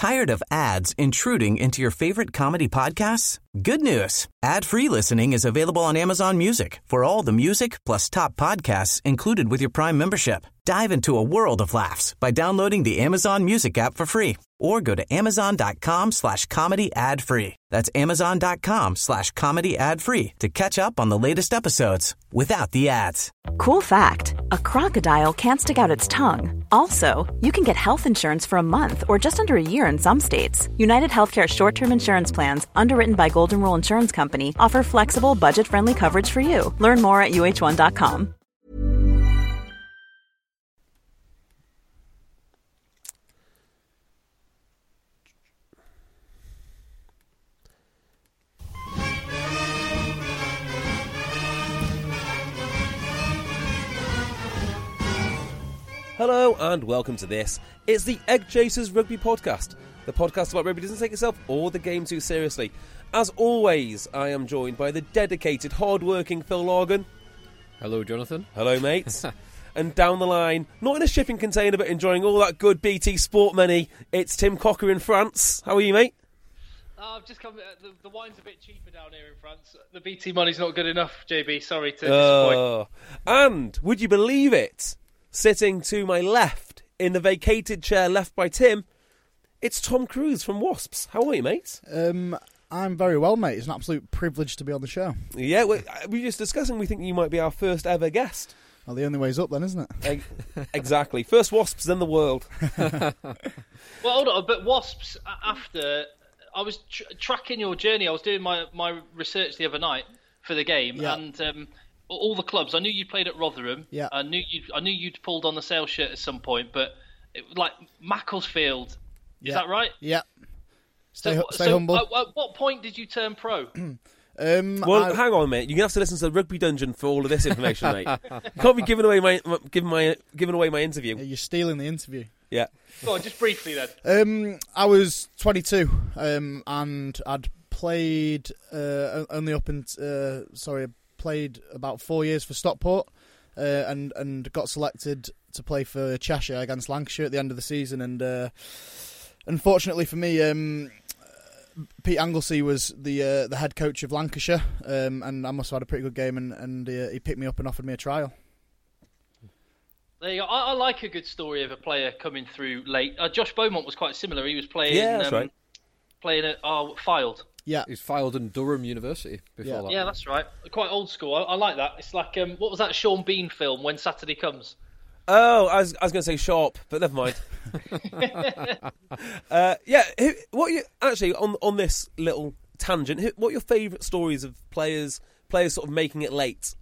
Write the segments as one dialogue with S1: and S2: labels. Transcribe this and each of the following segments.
S1: Tired of ads intruding into your favorite comedy podcasts? Good news. Ad-free listening is available on Amazon Music for all the music plus top podcasts included with your Prime membership. Dive into a world of laughs by downloading the Amazon Music app for free or go to amazon.com/comedy ad-free. That's amazon.com/comedy ad-free to catch up on the latest episodes without the ads.
S2: Cool fact, a crocodile can't stick out its tongue. Also, you can get health insurance for a month or just under a year in some states. United Healthcare short-term insurance plans, underwritten by Golden Rule Insurance Company, offer flexible, budget-friendly coverage for you. Learn more at uh1.com.
S3: Hello and welcome to this. It's the Egg Chasers Rugby Podcast. The podcast about rugby doesn't take itself or the game too seriously. As always, I am joined by the dedicated, hard-working Phil Lorgan.
S4: Hello, Jonathan.
S3: Hello, mates. And down the line, not in a shipping container, but enjoying all that good BT Sport money, it's Tim Cocker in France. How are you, mate?
S5: I've just come. The wine's a bit cheaper down here in France. The BT money's not good enough, JB. Sorry to disappoint.
S3: And would you believe it? Sitting to my left, in the vacated chair left by Tim, it's Tom Cruise from Wasps. How are you, mate?
S6: I'm very well, mate. It's an absolute privilege to be on the show.
S3: Yeah, we were just discussing, we think you might be our first ever guest.
S6: Well, the only way's up then, isn't it?
S3: Exactly. First Wasps, then the world.
S5: Well, hold on, but Wasps, after... I was tracking your journey. I was doing my research the other night for the game,
S6: yeah.
S5: And... all the clubs. I knew you played at Rotherham.
S6: Yeah.
S5: I knew you'd pulled on the sale shirt at some point, but like Macclesfield, is that right?
S6: Yeah. Stay humble.
S5: At what point did you turn pro?
S3: Hang on, mate. You're gonna have to listen to the Rugby Dungeon for all of this information, mate. You can't be giving away my interview.
S6: Yeah, you're stealing the interview.
S3: Yeah.
S5: Go on, just briefly then.
S6: I was 22, and I'd played only up in played about 4 years for Stockport, and got selected to play for Cheshire against Lancashire at the end of the season. And unfortunately for me, Pete Anglesey was the head coach of Lancashire, and I must have had a pretty good game, and he picked me up and offered me a trial.
S5: There you go. I like a good story of a player coming through late. Josh Beaumont was quite similar. He was playing.
S3: Yeah, that's right.
S5: Playing at Fylde.
S6: Yeah,
S4: he's filed in Durham University before that.
S5: Yeah, that's right. Quite old school. I like that. It's like what was that Sean Bean film, When Saturday Comes?
S3: Oh, I was going to say Sharp, but never mind. What you actually on this little tangent? What are your favourite stories of players sort of making it late?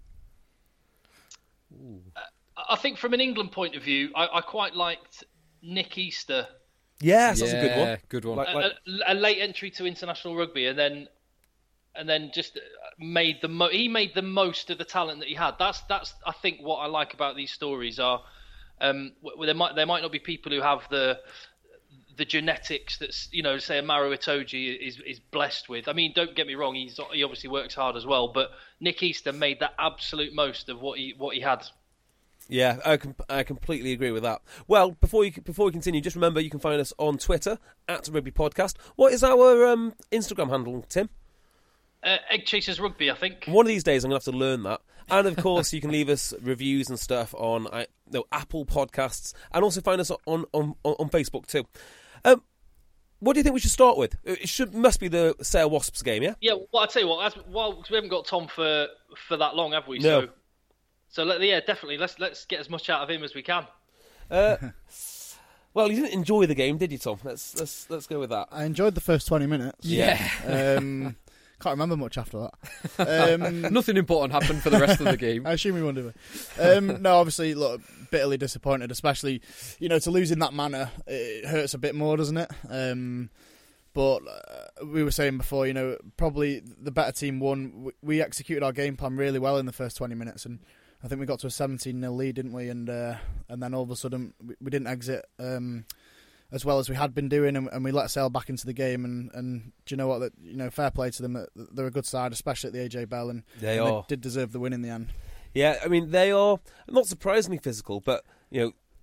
S5: I think from an England point of view, I quite liked Nick Easter.
S3: Yes, that's a good one.
S4: Good one.
S5: A late entry to international rugby, and then just made he made the most of the talent that he had. That's I think what I like about these stories are there might not be people who have the genetics that say a Maro Itoje is blessed with. I mean, don't get me wrong, he obviously works hard as well, but Nick Easter made the absolute most of what he had.
S3: Yeah, I completely agree with that. Well, before we continue, just remember you can find us on Twitter @Rugby Podcast. What is our Instagram handle, Tim?
S5: Egg Chasers Rugby, I think.
S3: One of these days I'm going to have to learn that. And of course, you can leave us reviews and stuff on Apple Podcasts, and also find us on Facebook too. What do you think we should start with? It must be the Sale Wasps game, yeah?
S5: Yeah. Well, I tell you what, we haven't got Tom for that long, have we?
S3: No.
S5: So yeah, definitely. Let's get as much out of him as we can.
S3: Well, you didn't enjoy the game, did you, Tom? Let's go with that.
S6: I enjoyed the first 20 minutes.
S3: Yeah.
S6: Can't remember much after that.
S4: Nothing important happened for the rest of the game.
S6: I assume we won, did we? No, obviously, look, bitterly disappointed, especially, to lose in that manner, it hurts a bit more, doesn't it? But we were saying before, probably the better team won. We executed our game plan really well in the first 20 minutes, and I think we got to a 17-0 lead, didn't we? And then all of a sudden, we didn't exit as well as we had been doing, and we let Sale back into the game. And do you know what? Fair play to them. They're a good side, especially at the AJ Bell, and they did deserve the win in the end.
S3: Yeah, I mean, they are not surprisingly physical, but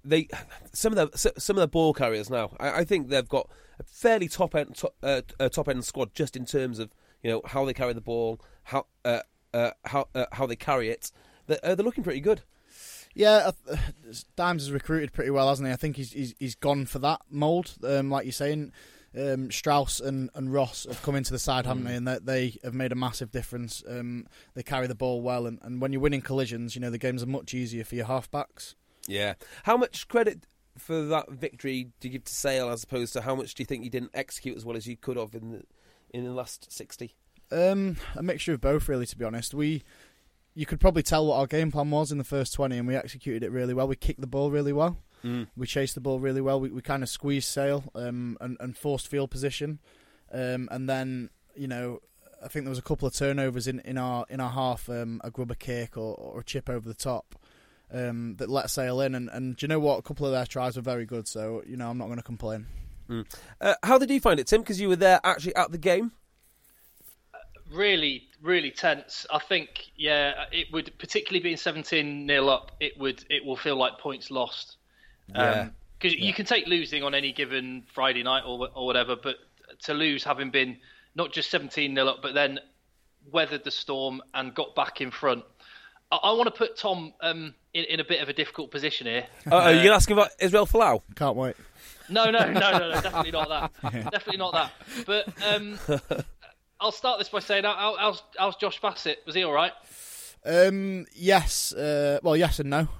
S3: some of the ball carriers now. I think they've got a fairly top end squad just in terms of how they carry the ball, how they carry it. They're looking pretty good.
S6: Yeah, Dimes has recruited pretty well, hasn't he? I think he's gone for that mould, like you're saying. Strauss and Ross have come into the side, haven't they? And they have made a massive difference. They carry the ball well, and when you're winning collisions, the games are much easier for your halfbacks.
S3: Yeah. How much credit for that victory do you give to Sale, as opposed to how much do you think you didn't execute as well as you could have in the last 60?
S6: A mixture of both, really. To be honest, you could probably tell what our game plan was in the first 20, and we executed it really well. We kicked the ball really well. We chased the ball really well. We kind of squeezed Sale and forced field position. And then, I think there was a couple of turnovers in our half, a grubber kick or a chip over the top that let Sale in. And do you know what? A couple of their tries were very good, so, I'm not going to complain.
S3: How did you find it, Tim? Because you were there actually at the game.
S5: Really, really tense. I think, it would, particularly being 17-0 up, it will feel like points lost. Because you can take losing on any given Friday night or whatever, but to lose having been not just 17-0 up, but then weathered the storm and got back in front. I want to put Tom in a bit of a difficult position here.
S3: Are you asking about Israel Folau?
S6: Can't wait.
S5: No, definitely not that. Definitely not that. But I'll start this by saying, how's Josh Bassett? Was he all right?
S6: Yes. Well, yes and no.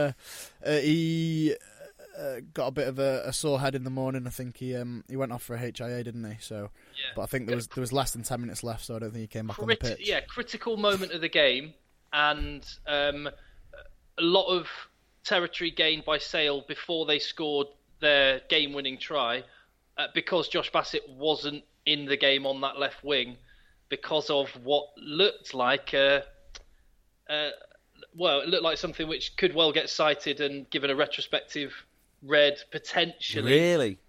S6: He got a bit of a sore head in the morning. I think he went off for a HIA, didn't he? So, but I think there was less than 10 minutes left, so I don't think he came back on the pitch.
S5: Yeah, critical moment of the game, and a lot of territory gained by Sale before they scored their game-winning try, because Josh Bassett wasn't in the game on that left wing because of what looked like it looked like something which could well get cited and given a retrospective red potentially.
S3: Really?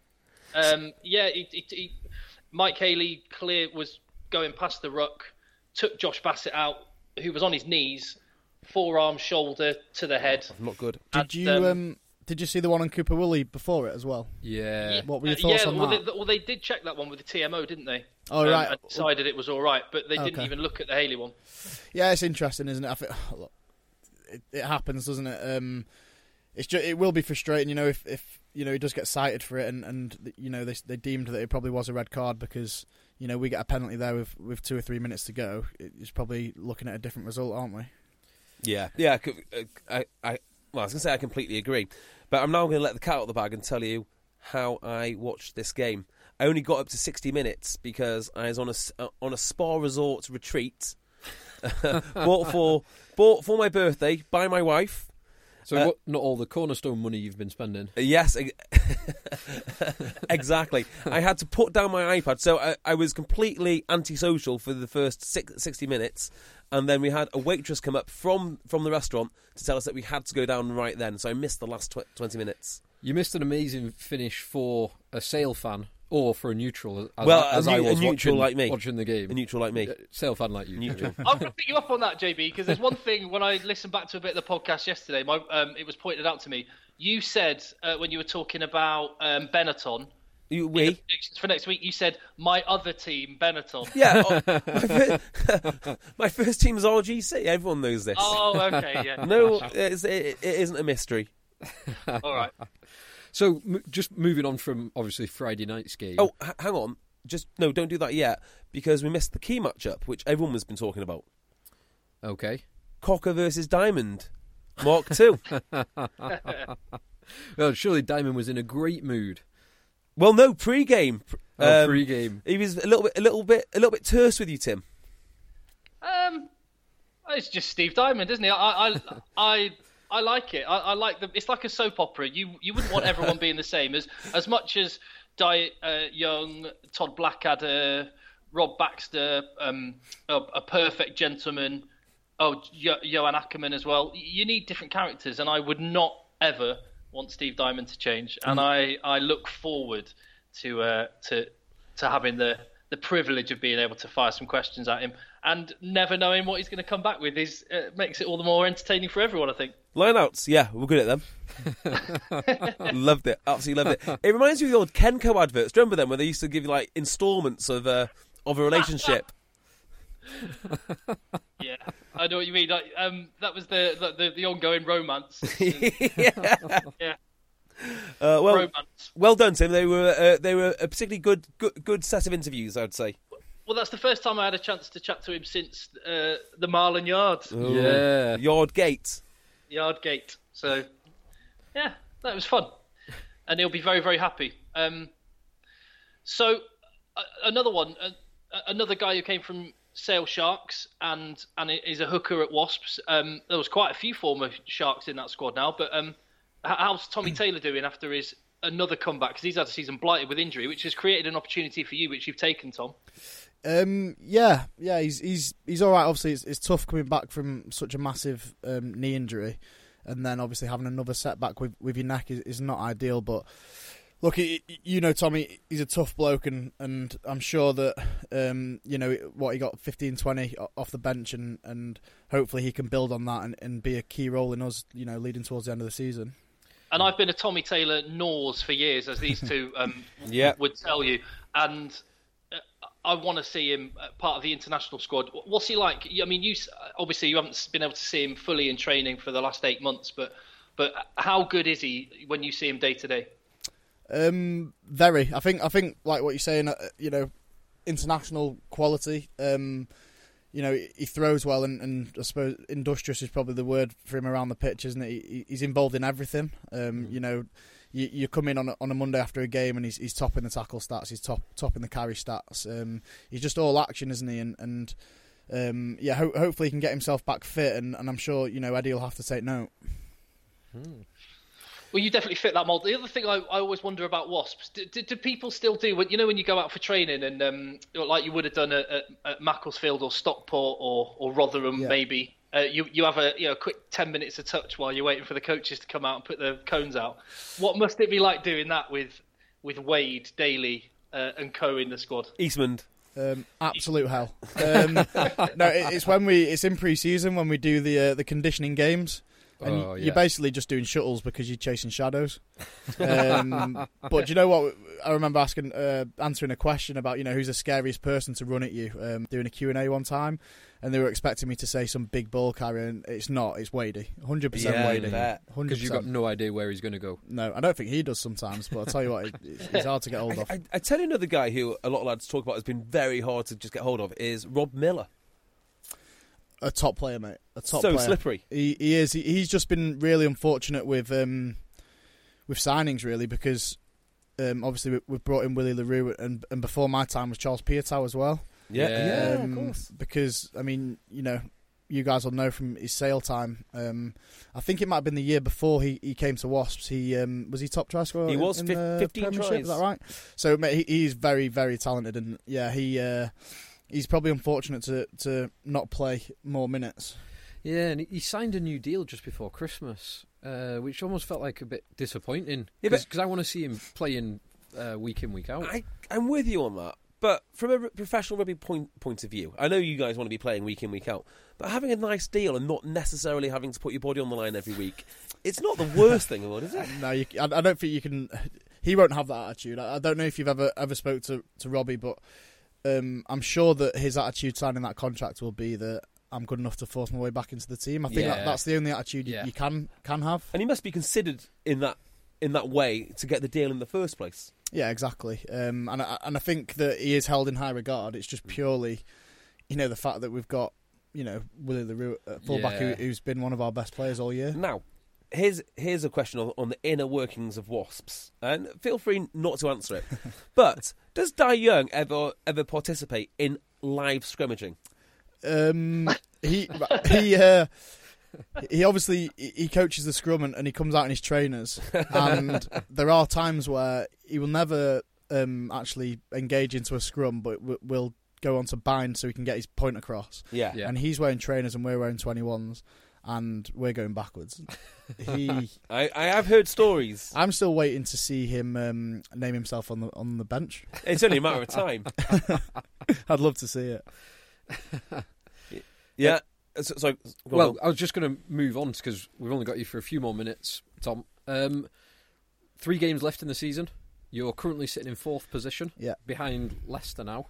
S5: Mike Haley was going past the ruck, took Josh Bassett out, who was on his knees, forearm, shoulder to the head.
S3: Not good.
S6: Did you see the one on Cooper Woolley before it as well?
S4: Yeah.
S6: What were your thoughts on that?
S5: They did check that one with the TMO, didn't they?
S6: Oh, right.
S5: And decided it was all right, but they didn't even look at the Haley one.
S6: Yeah, it's interesting, isn't it? I think, look, it happens, doesn't it? It will be frustrating, if he does get cited for it, and they deemed that it probably was a red card because we get a penalty there with 2 or 3 minutes to go. It's probably looking at a different result, aren't we?
S3: Yeah. I was going to say I completely agree, but I'm now going to let the cat out of the bag and tell you how I watched this game. I only got up to 60 minutes because I was on a spa resort retreat, bought for my birthday by my wife.
S4: So not all the Cornerstone money you've been spending?
S3: Yes, exactly. I had to put down my iPad, so I was completely antisocial for the first 60 minutes, and then we had a waitress come up from the restaurant to tell us that we had to go down right then, so I missed the last 20 minutes.
S4: You missed an amazing finish for a Sale fan, or for a neutral,
S3: a neutral like me.
S4: Watching the game.
S3: A neutral like me.
S4: Sale fan like you.
S3: Neutral.
S5: I'm going to pick you up on that, JB, because there's one thing, when I listened back to a bit of the podcast yesterday, it was pointed out to me. You said, when you were talking about Benetton, for next week, you said, my other team, Benetton.
S3: Yeah, my first team is RGC. Everyone knows this.
S5: Oh, okay, yeah.
S3: No, it isn't a mystery.
S5: All right.
S4: So, just moving on from, obviously, Friday night's game.
S3: Oh, hang on. No, don't do that yet, because we missed the key matchup, which everyone has been talking about.
S4: Okay.
S3: Cocker versus Diamond. Mark 2.
S4: Well, surely Diamond was in a great mood.
S3: Well, no, pre-game.
S4: Pre-game.
S3: He was a little bit terse with you, Tim.
S5: It's just Steve Diamond, isn't he? I like it. I like it's like a soap opera. You wouldn't want everyone being the same. As much as Young, Todd Blackadder, Rob Baxter, a perfect gentleman. Johan Ackerman as well. You need different characters, and I would not ever want Steve Diamond to change. And I look forward to having the the privilege of being able to fire some questions at him and never knowing what he's going to come back with makes it all the more entertaining for everyone, I think.
S3: Lineouts, yeah, we're good at them. Loved it, absolutely loved it. It reminds me of the old Kenco adverts. Do you remember them, where they used to give you like instalments of a relationship?
S5: Yeah, I know what you mean. That was the ongoing romance. Yeah.
S3: Well done, Tim. They were a particularly good set of interviews, I'd say.
S5: Well, that's the first time I had a chance to chat to him since the Marlon Yard.
S3: Ooh. Yeah, Yardgate. So, yeah, that was fun, and he'll be very, very happy.
S5: So, another one, another guy who came from Sale Sharks and is a hooker at Wasps. There was quite a few former Sharks in that squad now, but how's Tommy Taylor doing after his another comeback? Because he's had a season blighted with injury, which has created an opportunity for you, which you've taken, Tom.
S6: Yeah, he's all right. Obviously, it's tough coming back from such a massive knee injury, and then obviously having another setback with your neck is not ideal. But look, you know, Tommy, he's a tough bloke, and I'm sure that you know what, he got 15-20 off the bench, and hopefully he can build on that and be a key role in us, you know, leading towards the end of the season.
S5: And I've been a Tommy Taylor nose for years, as these two would tell you, and I want to see him part of the international squad. What's he like? I mean, you haven't been able to see him fully in training for the last 8 months, but how good is he when you see him day to day?
S6: Very. I think like what you're saying, you know, international quality. You know, he throws well, and I suppose industrious is probably the word for him around the pitch, isn't it? He's involved in everything. You know, you come in on a Monday after a game and he's topping the tackle stats, he's topping the carry stats. He's just all action, isn't he? And yeah, hopefully he can get himself back fit, and I'm sure, you know, Eddie will have to take note.
S5: Well, you definitely fit that mould. The other thing I always wonder about Wasps, do people still do, when you go out for training and like you would have done at Macclesfield or Stockport or Rotherham, maybe, you have a quick 10 minutes of touch while you're waiting for the coaches to come out and put the cones out. What must it be like doing that with Wade, Daly and co in the squad?
S3: Eastman.
S6: Absolute hell. No, it's in pre-season when we do the conditioning games. And you're basically just doing shuttles because you're chasing shadows. But you know what? I remember answering a question about, you know, who's the scariest person to run at you, doing a Q&A one time, and they were expecting me to say some big ball carrier, and it's not. It's Wadey. 100% Wadey. 100%.
S4: Because you've got no idea where he's going to go.
S6: No, I don't think he does sometimes, but I'll tell you what, it's hard to get hold of.
S3: I tell you another guy who a lot of lads talk about has been very hard to just get hold of is Rob Miller.
S6: A top player, mate. A top player.
S3: So slippery.
S6: He is. He's just been really unfortunate with signings, really, because obviously we've brought in Willie LaRue, and before my time was Charles Piatow as well.
S3: Yeah, of course.
S6: Because, I mean, you know, you guys will know from his Sale time. I think it might have been the year before he came to Wasps. Was he top try scorer?
S3: He was,
S6: in
S3: 15 tries.
S6: Is that right? So, mate, he's very, very talented, and yeah, he's probably unfortunate to not play more minutes.
S4: Yeah, and he signed a new deal just before Christmas, which almost felt like a bit disappointing. Because I want to see him playing week in, week out.
S3: I'm with you on that. But from a professional rugby point of view, I know you guys want to be playing week in, week out, but having a nice deal and not necessarily having to put your body on the line every week, it's not the worst thing in the world, is it?
S6: No, I don't think you can. He won't have that attitude. I don't know if you've ever spoke to Robbie, but I'm sure that his attitude signing that contract will be that I'm good enough to force my way back into the team. I think that's the only attitude you can have.
S3: And he must be considered in that way to get the deal in the first place.
S6: Yeah, exactly. And I think that he is held in high regard. It's just purely, you know, the fact that we've got, you know, Willie LaRue at fullback who's been one of our best players all year.
S3: Now, here's a question on the inner workings of Wasps, and feel free not to answer it. But does Dai Young ever participate in live scrimmaging?
S6: He obviously he coaches the scrum and he comes out in his trainers, and there are times where he will never actually engage into a scrum, but will go on to bind so he can get his point across.
S3: Yeah.
S6: And he's wearing trainers and we're wearing 21s. and we're going backwards.
S3: I have heard stories.
S6: I'm still waiting to see him name himself on the bench.
S3: It's only a matter of time.
S6: I'd love to see it.
S3: Yeah. So,
S4: well, I was just going to move on because we've only got you for a few more minutes, Tom. 3 games left in the season. You're currently sitting in 4th position, behind Leicester now.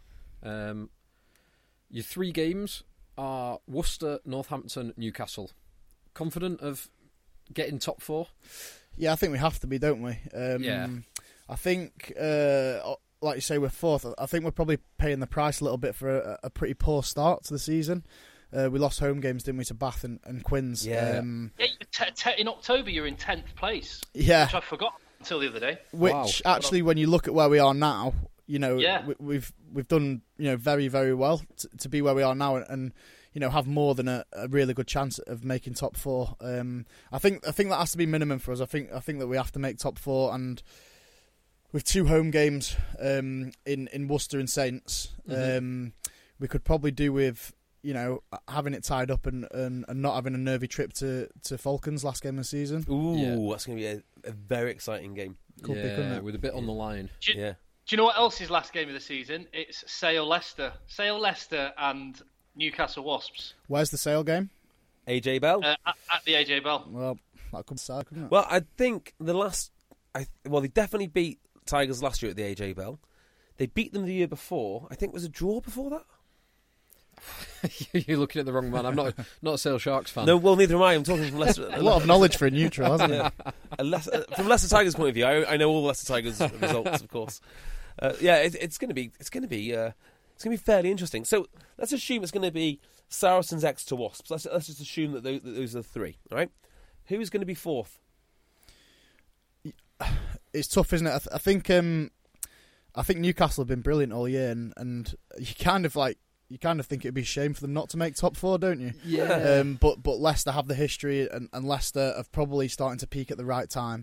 S4: Your 3 games are Worcester, Northampton, Newcastle. Confident of getting top 4?
S6: Yeah, I think we have to be, don't we? I think, like you say, we're 4th. I think we're probably paying the price a little bit for a pretty poor start to the season. We lost home games, didn't we, to Bath and Quins?
S5: Yeah. In October, you're in 10th place.
S6: Yeah.
S5: Which I forgot until the other day.
S6: Which, actually, when you look at where we are now, we've done very, very well to be where we are now and have more than a really good chance of making top 4. I think that has to be minimum for us. I think that we have to make top 4, and with 2 home games in Worcester and Saints, we could probably do with having it tied up and not having a nervy trip to Falcons last game of the season.
S3: Ooh, that's going to be a very exciting game.
S6: Could be, couldn't it?
S4: With a bit on the line.
S5: Do you know what else is last game of the season? It's Sale Leicester and Newcastle Wasps.
S6: Where's the Sale game?
S3: AJ Bell?
S5: At the AJ Bell.
S6: Well, that could be sad, couldn't it?
S3: Well, I think they definitely beat Tigers last year at the AJ Bell. They beat them the year before. I think it was a draw before that.
S4: You're looking at the wrong man. I'm not a Sale Sharks fan.
S3: No, well, neither am I. I'm talking from Leicester.
S6: A lot of knowledge for a neutral, hasn't it?
S3: From Leicester Tigers' point of view, I know all the Leicester Tigers results, of course. It's going to be fairly interesting. So let's assume it's going to be Saracens X to Wasps. Let's just assume that those are the 3. All right, who's going to be 4th?
S6: It's tough, isn't it? I think Newcastle have been brilliant all year, and you kind of think it'd be a shame for them not to make top 4, don't you?
S4: Yeah.
S6: But Leicester have the history, and Leicester are probably starting to peak at the right time.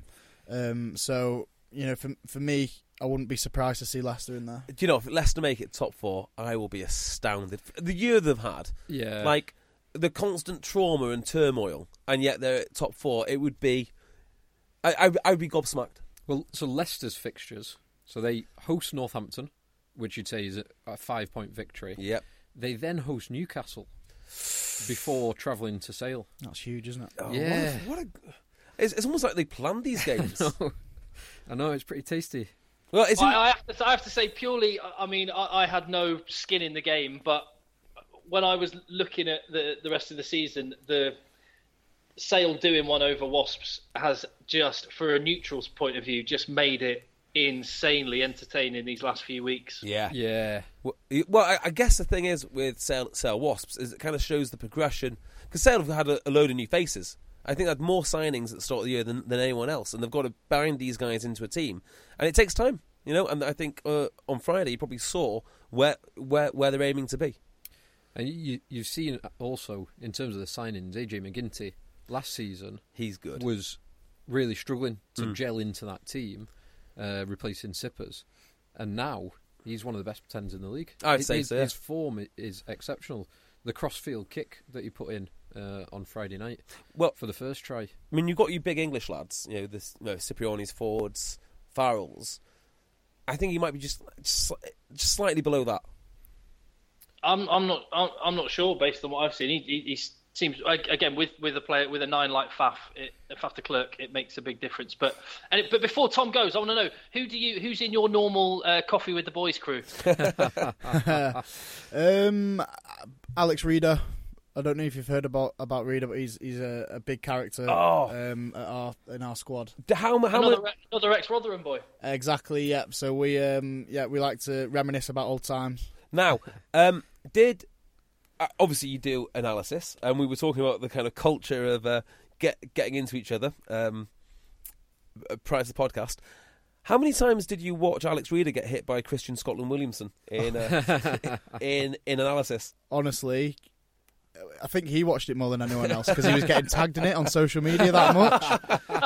S6: So for me, I wouldn't be surprised to see Leicester in there.
S3: Do you know, if Leicester make it top 4, I will be astounded. The year they've had, like the constant trauma and turmoil, and yet they're at top 4, it would be, I would be gobsmacked.
S4: Well, so Leicester's fixtures, so they host Northampton, which you'd say is a 5-point victory.
S3: Yep.
S4: They then host Newcastle before travelling to Sale.
S6: That's huge, isn't it?
S3: Oh, yeah. It's almost like they planned these games.
S4: I know, it's pretty tasty.
S5: Well, I have to say, purely, I mean, I had no skin in the game, but when I was looking at the rest of the season, the Sale doing 1 over Wasps has just, for a neutral's point of view, just made it insanely entertaining these last few weeks.
S3: Yeah. Well, I guess the thing is with Sale Wasps is it kind of shows the progression, because Sale have had a load of new faces. I think they had more signings at the start of the year than anyone else, and they've got to bind these guys into a team, and it takes time, And I think on Friday you probably saw where they're aiming to be.
S4: And you've seen also in terms of the signings, AJ McGinty last season,
S3: he's good,
S4: was really struggling to gel into that team, replacing Sippers, and now he's one of the best pretenders in the league.
S3: I'd say so.
S4: His form is exceptional. The cross-field kick that he put in on Friday night, for the first try.
S3: I mean, you've got your big English lads, Cipriani's, Fords, Farrells. I think he might be just slightly below that.
S5: I'm not sure based on what I've seen. He seems, again, with a player with a 9 like Faf de Klerk, it makes a big difference. But before Tom goes, I want to know who's in your normal Coffee with the Boys crew.
S6: Alex Reeder. I don't know if you've heard about Reeder, but he's a big character in our squad.
S5: Another ex-Rotherham boy.
S6: Exactly. Yeah. So we like to reminisce about old times.
S3: Now, obviously you do analysis, and we were talking about the kind of culture of getting into each other prior to the podcast. How many times did you watch Alex Reeder get hit by Christian Scotland Williamson in analysis?
S6: Honestly, I think he watched it more than anyone else because he was getting tagged in it on social media that much.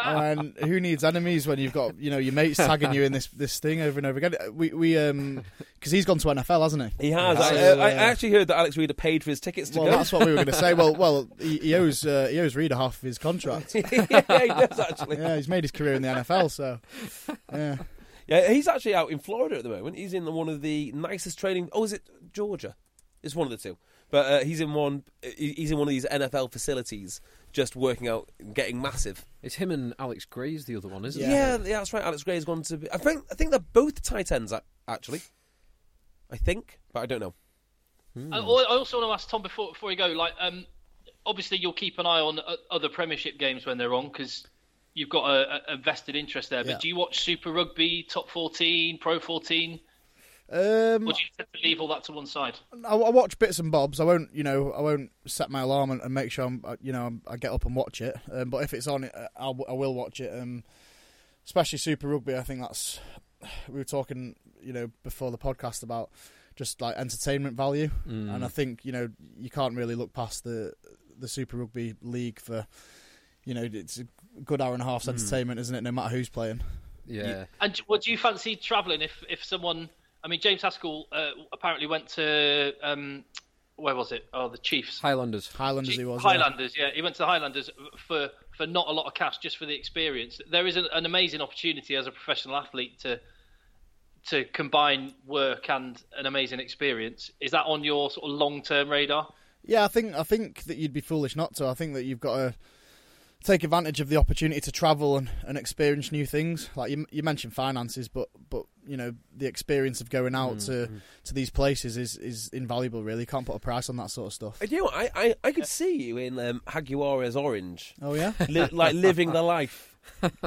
S6: And who needs enemies when you've got your mates tagging you in this thing over and over again? We because he's gone to NFL, hasn't he?
S3: He has. I actually heard that Alex Reader paid for his tickets to go.
S6: Well, that's what we were going to say. Well, he owes Reader half of his contract.
S3: Yeah, he does actually.
S6: Yeah, he's made his career in the NFL, so yeah.
S3: Yeah, he's actually out in Florida at the moment. He's in one of the nicest training. Oh, is it Georgia? It's one of the two. But he's in one. He's in one of these NFL facilities, just working out, getting massive.
S4: It's him and Alex Gray's the other one, isn't it?
S3: Yeah, that's right. Alex Gray's gone to. I think they're both tight ends actually. I think, but I don't know.
S5: I also want to ask Tom before you go. Like, obviously you'll keep an eye on other Premiership games when they're on because you've got a vested interest there. But do you watch Super Rugby, Top 14, Pro 14? Or do you tend to leave all that to one side?
S6: I watch bits and bobs. I won't set my alarm and make sure I get up and watch it. But if it's on, I will watch it. Especially Super Rugby. I think we were talking, before the podcast about just like entertainment value, and I think you can't really look past the Super Rugby league for, it's a good hour and a half's entertainment, isn't it? No matter who's playing.
S4: Yeah.
S5: And what do you fancy travelling if someone? I mean, James Haskell apparently went to where was it? Oh, the Chiefs.
S4: Highlanders.
S6: He was.
S5: Highlanders, yeah. He went to the Highlanders for not a lot of cash, just for the experience. There is an amazing opportunity as a professional athlete to combine work and an amazing experience. Is that on your sort of long-term radar?
S6: Yeah, I think that you'd be foolish not to. I think that you've got to take advantage of the opportunity to travel and experience new things. Like you mentioned finances, but the experience of going out to these places is invaluable. Really, you can't put a price on that sort of stuff.
S3: I could see you in Jaguares Orange.
S6: Oh yeah,
S3: like living the life.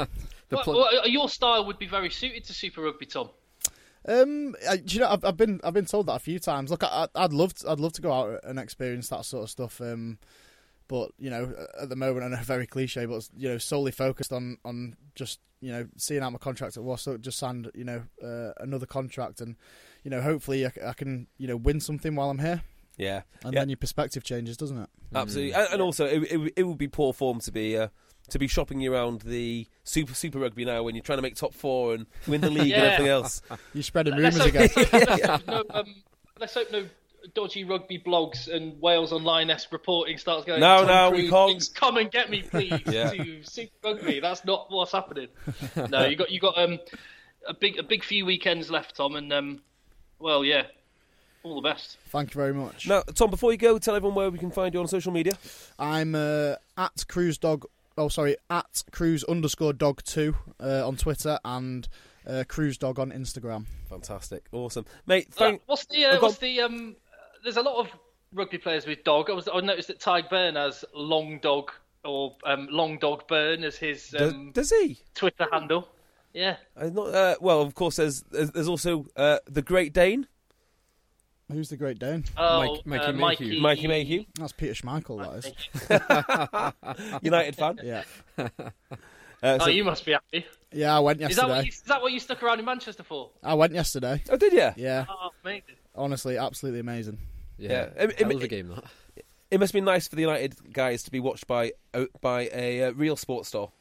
S5: Your style would be very suited to Super Rugby, Tom.
S6: I've been told that a few times. Look, I'd love to go out and experience that sort of stuff. But at the moment, I know very cliche, but solely focused on just seeing out my contract at Wasp. Just signed another contract, and hopefully I can win something while I'm here.
S3: Yeah,
S6: and then your perspective changes, doesn't it?
S3: Absolutely, and also it would be poor form to be shopping around the Super Rugby now when you're trying to make top four and win the league and everything else.
S6: You're spreading rumours again.
S5: Let's hope no dodgy rugby blogs and Wales Online-esque reporting starts going.
S3: No, we can't.
S5: Come and get me, please. To Super Rugby. That's not what's happening. No, you got a big few weekends left, Tom, and all the best.
S6: Thank you very much.
S3: Now, Tom, before you go, tell everyone where we can find you on social media.
S6: I'm at Cruise_Dog 2 on Twitter and Cruise Dog on Instagram.
S3: Fantastic, awesome, mate.
S5: What's the there's a lot of rugby players with dog. I noticed that Ty Burn has Long Dog or Long Dog Burn as his
S3: does he
S5: Twitter handle? Yeah.
S3: Well, of course, there's also the Great Dane.
S6: Who's the Great Dane?
S5: Oh,
S3: Mikey Mayhew.
S6: That's Peter Schmeichel, that
S3: is. United fan.
S6: Yeah.
S5: You must be happy.
S6: Yeah, I went yesterday.
S5: Is that what you stuck around in Manchester for?
S6: I went yesterday.
S3: Oh, did you?
S6: Yeah.
S5: Oh, amazing.
S6: Honestly, absolutely amazing.
S4: Yeah. It was a game, that.
S3: It must be nice for the United guys to be watched by a real sports star.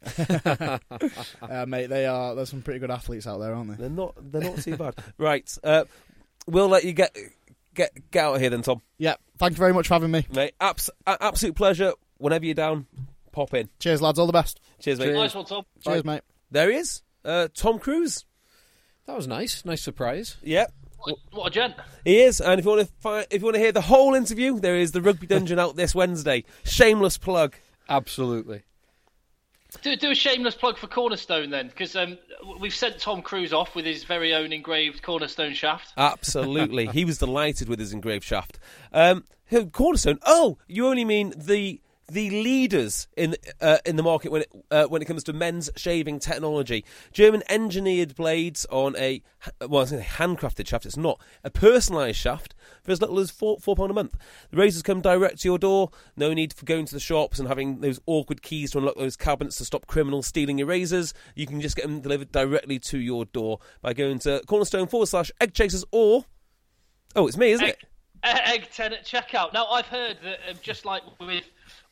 S6: Mate, there's some pretty good athletes out there, aren't they?
S3: They're not too bad. Right. We'll let you get out of here then, Tom.
S6: Yeah. Thank you very much for having me.
S3: Mate, absolute pleasure. Whenever you're down, pop in.
S6: Cheers, lads. All the best.
S3: Cheers, mate.
S5: Nice one, Tom.
S6: Cheers, mate.
S3: There he is. Tom Cruise.
S4: That was nice. Nice surprise.
S3: Yeah.
S5: What a gent.
S3: He is. And if you want to hear the whole interview, there is the Rugby Dungeon out this Wednesday. Shameless plug.
S4: Absolutely.
S5: Do a shameless plug for Cornerstone then, because we've sent Tom Cruise off with his very own engraved Cornerstone shaft.
S3: Absolutely. He was delighted with his engraved shaft. Cornerstone? Oh, you only mean the leaders in the market when it comes to men's shaving technology. German engineered blades on a handcrafted shaft. It's not a personalised shaft for as little as £4 a month. The razors come direct to your door. No need for going to the shops and having those awkward keys to unlock those cabinets to stop criminals stealing your razors. You can just get them delivered directly to your door by going to cornerstone/eggchasers or it's me, isn't it?
S5: Egg 10 at checkout. Now I've heard that just like with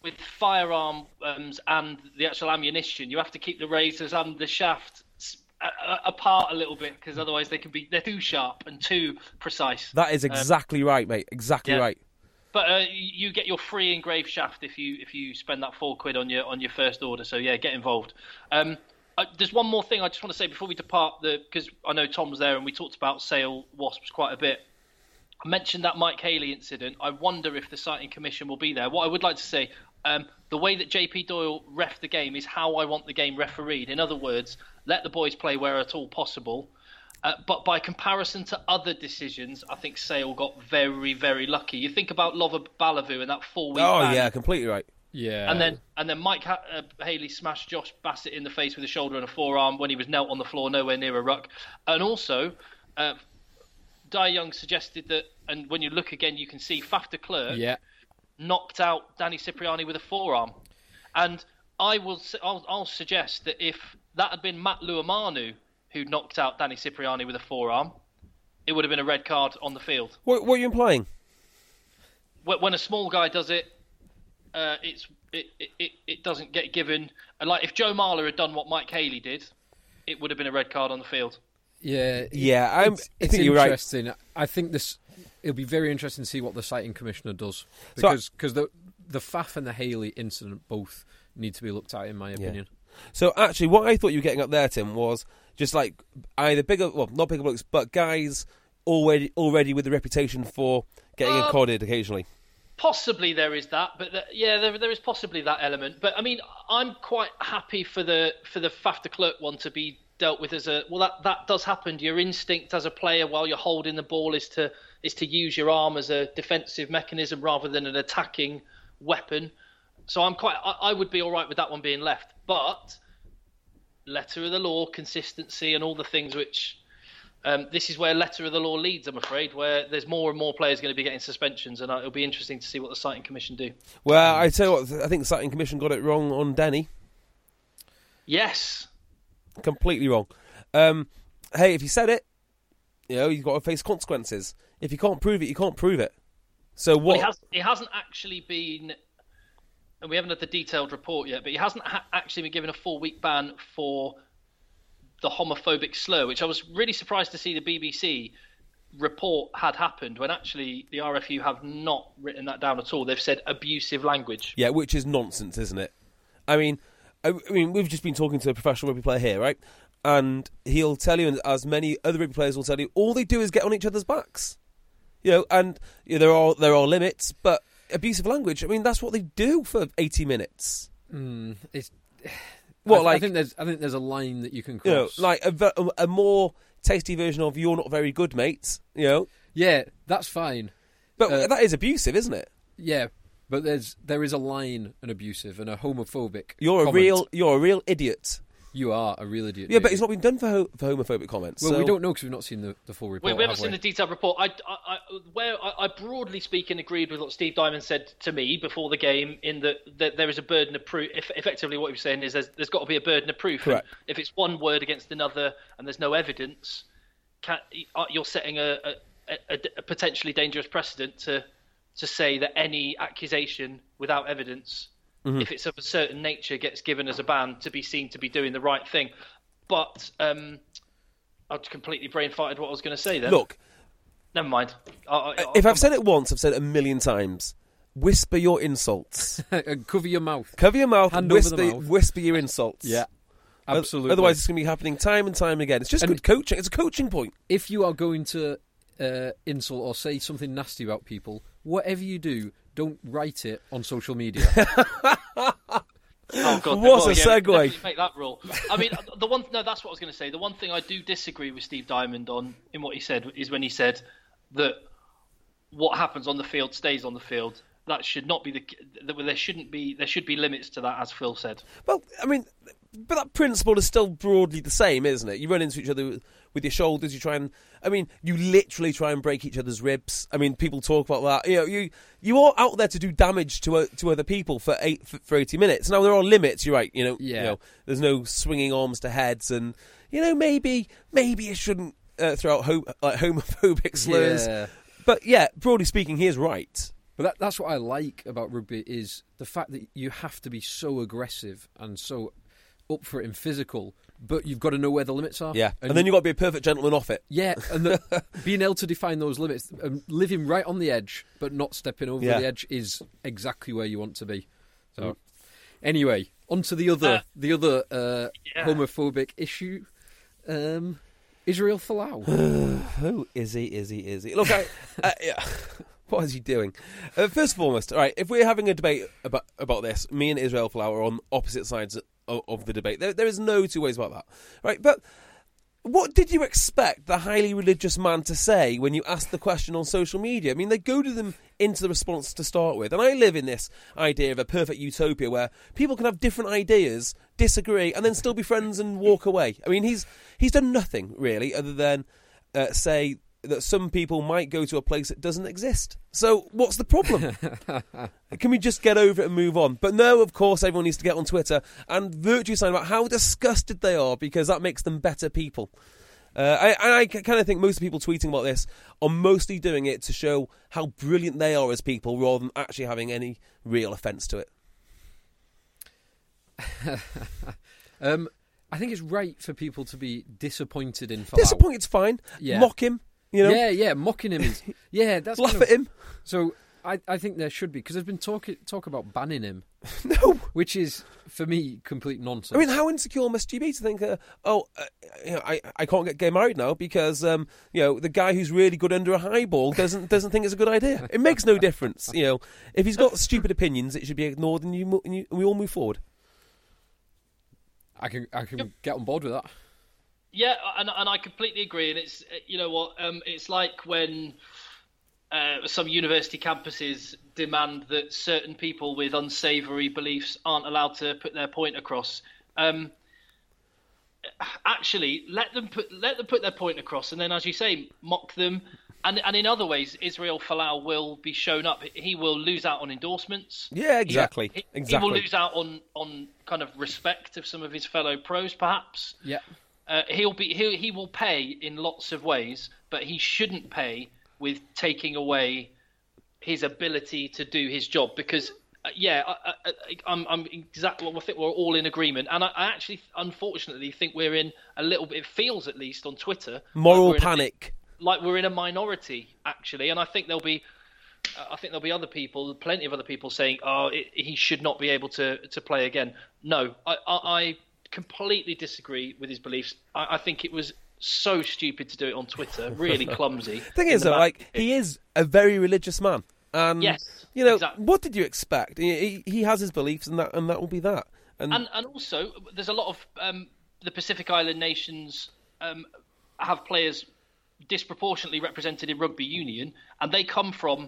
S5: with firearms and the actual ammunition, you have to keep the razors and the shaft apart a little bit, because otherwise they're too sharp and too precise.
S3: That is exactly right, mate. Exactly right.
S5: But you get your free engraved shaft if you spend that £4 on your first order. So yeah, get involved. There's one more thing I just want to say before we depart, because I know Tom was there and we talked about Sale Wasps quite a bit. I mentioned that Mike Haley incident. I wonder if the Sighting Commission will be there. What I would like to say, the way that JP Doyle reffed the game is how I want the game refereed. In other words, let the boys play where at all possible. But by comparison to other decisions, I think Sale got very, very lucky. You think about Lova Balavu and that 4-week ban.
S3: Yeah, completely right.
S5: Yeah. And then Mike Haley smashed Josh Bassett in the face with a shoulder and a forearm when he was knelt on the floor, nowhere near a ruck. And also, Dai Young suggested that, and when you look again, you can see Faf de Klerk knocked out Danny Cipriani with a forearm. And I'll suggest that if that had been Matt Luamanu who knocked out Danny Cipriani with a forearm, it would have been a red card on the field.
S3: What are you implying?
S5: When a small guy does it, it doesn't get given. And like if Joe Marler had done what Mike Haley did, it would have been a red card on the field.
S3: Yeah, I think you're
S4: interesting.
S3: Right.
S4: I think it'll be very interesting to see what the Sighting Commissioner does, because the Faf and the Haley incident both need to be looked at, in my opinion.
S3: So actually, what I thought you were getting up there, Tim, was just like either not bigger blokes, but guys already with the reputation for getting accorded occasionally.
S5: Possibly there is that, but there is possibly that element. But I mean, I'm quite happy for the Faf de Klerk one to be dealt with as that does happen. Your instinct as a player while you're holding the ball is to use your arm as a defensive mechanism rather than an attacking weapon. So I would be all right with that one being left. But letter of the law, consistency, and all the things which this is where letter of the law leads, I'm afraid, where there's more and more players going to be getting suspensions, and it'll be interesting to see what the Sighting Commission do.
S3: Well, I tell you what, I think the Sighting Commission got it wrong on Danny.
S5: Yes.
S3: Completely wrong. Hey, if you said it, you've got to face consequences. If you can't prove it, you can't prove it. So what?
S5: Well, it hasn't actually been, and we haven't had the detailed report yet, but he hasn't actually been given a 4-week ban for the homophobic slur, which I was really surprised to see the BBC report had happened, when actually the RFU have not written that down at all. They've said abusive language.
S3: Yeah, which is nonsense, isn't it? I mean, we've just been talking to a professional rugby player here, right? And he'll tell you, and as many other rugby players will tell you, all they do is get on each other's backs. And there are limits, but abusive language, I mean, that's what they do for 80 minutes.
S4: I think there's a line that you can cross.
S3: Like a more tasty version of "you're not very good, mate."
S4: Yeah, that's fine.
S3: But that is abusive, isn't it?
S4: Yeah, but there is a line, an abusive and a homophobic.
S3: You're a real idiot.
S4: You are a real idiot.
S3: Yeah, but it's not been done for homophobic comments.
S4: Well, we don't know because we've not seen the full report.
S5: We haven't seen the detailed report. I broadly speaking agreed with what Steve Diamond said to me before the game, in that there is a burden of proof. Effectively, what he was saying is there's got to be a burden of proof.
S3: Correct.
S5: If it's one word against another and there's no evidence, you're setting a potentially dangerous precedent to say that any accusation without evidence, if it's of a certain nature, gets given as a ban to be seen to be doing the right thing. But I've completely brain farted what I was going to say then.
S3: Look,
S5: never mind.
S3: If I've said it once, I've said it a million times. Whisper your insults.
S4: Cover your mouth.
S3: Cover your mouth.
S4: Hand over the mouth.
S3: Whisper your insults.
S4: Yeah, absolutely.
S3: Otherwise, it's going to be happening time and time again. It's just good coaching. It's a coaching point.
S4: If you are going to insult or say something nasty about people, whatever you do, don't write it on social media.
S5: Oh God!
S3: What a segue!
S5: Make that rule. I mean, that's what I was going to say. The one thing I do disagree with Steve Diamond on in what he said is when he said that what happens on the field stays on the field. That should not be there should be limits to that, as Phil said.
S3: Well, I mean, but that principle is still broadly the same, isn't it? You run into each other with your shoulders. You literally try and break each other's ribs. I mean, people talk about that. You are out there to do damage to other people for 80 minutes. Now there are limits. You're right. There's no swinging arms to heads, and maybe you shouldn't throw out homophobic slurs.
S4: Yeah.
S3: But yeah, broadly speaking, he is right.
S4: But that's what I like about rugby, is the fact that you have to be so aggressive and so up for it and physical, but you've got to know where the limits are.
S3: Yeah, and then you've got to be a perfect gentleman off it.
S4: Yeah, and being able to define those limits, living right on the edge, but not stepping over the edge, is exactly where you want to be. So, anyway, on to the other homophobic issue. Israel Folau.
S3: Who is he? Look, what is he doing? First and foremost, all right, if we're having a debate about this, me and Israel Folau are on opposite sides of the debate. There is no two ways about that, right? But what did you expect the highly religious man to say when you asked the question on social media? I mean, they goaded them into the response to start with. And I live in this idea of a perfect utopia where people can have different ideas, disagree, and then still be friends and walk away. I mean, he's done nothing, really, other than say that some people might go to a place that doesn't exist. So what's the problem? Can we just get over it and move on? But no, of course, everyone needs to get on Twitter and virtue sign about how disgusted they are, because that makes them better people. I kind of think most of the people tweeting about this are mostly doing it to show how brilliant they are as people, rather than actually having any real offence to it.
S4: I think it's right for people to be disappointed in Folau.
S3: Disappointed's fine. Yeah. Mock him. You know?
S4: Yeah, mocking him is... Yeah, that's
S3: laugh at him.
S4: So I think there should be, because there's been talk about banning him.
S3: No.
S4: Which is, for me, complete nonsense.
S3: I mean, how insecure must you be to think, I can't get married now because, the guy who's really good under a highball doesn't think it's a good idea. It makes no difference. If he's got stupid opinions, it should be ignored and we all move forward.
S4: I can get on board with that.
S5: Yeah, and I completely agree. And it's, it's like when some university campuses demand that certain people with unsavoury beliefs aren't allowed to put their point across. Actually, let them put their point across, and then, as you say, mock them. And in other ways, Israel Folau will be shown up. He will lose out on endorsements.
S3: Yeah, exactly.
S5: He will lose out on kind of respect of some of his fellow pros, perhaps.
S4: Yeah.
S5: He will pay in lots of ways, but he shouldn't pay with taking away his ability to do his job. Because I'm exactly. I think we're all in agreement, and I actually, unfortunately, think we're in a little bit. It feels, at least on Twitter,
S3: moral panic.
S5: Like we're in a minority, actually, and I think there'll be other people, plenty of other people saying, he should not be able to play again. No, I completely disagree with his beliefs. I think it was so stupid to do it on Twitter, really clumsy.
S3: Thing is, though, he is a very religious man, and
S5: yes, exactly.
S3: What did you expect? He has his beliefs, and that will be that. And
S5: also, there's a lot of the Pacific Island nations have players disproportionately represented in rugby union, and they come from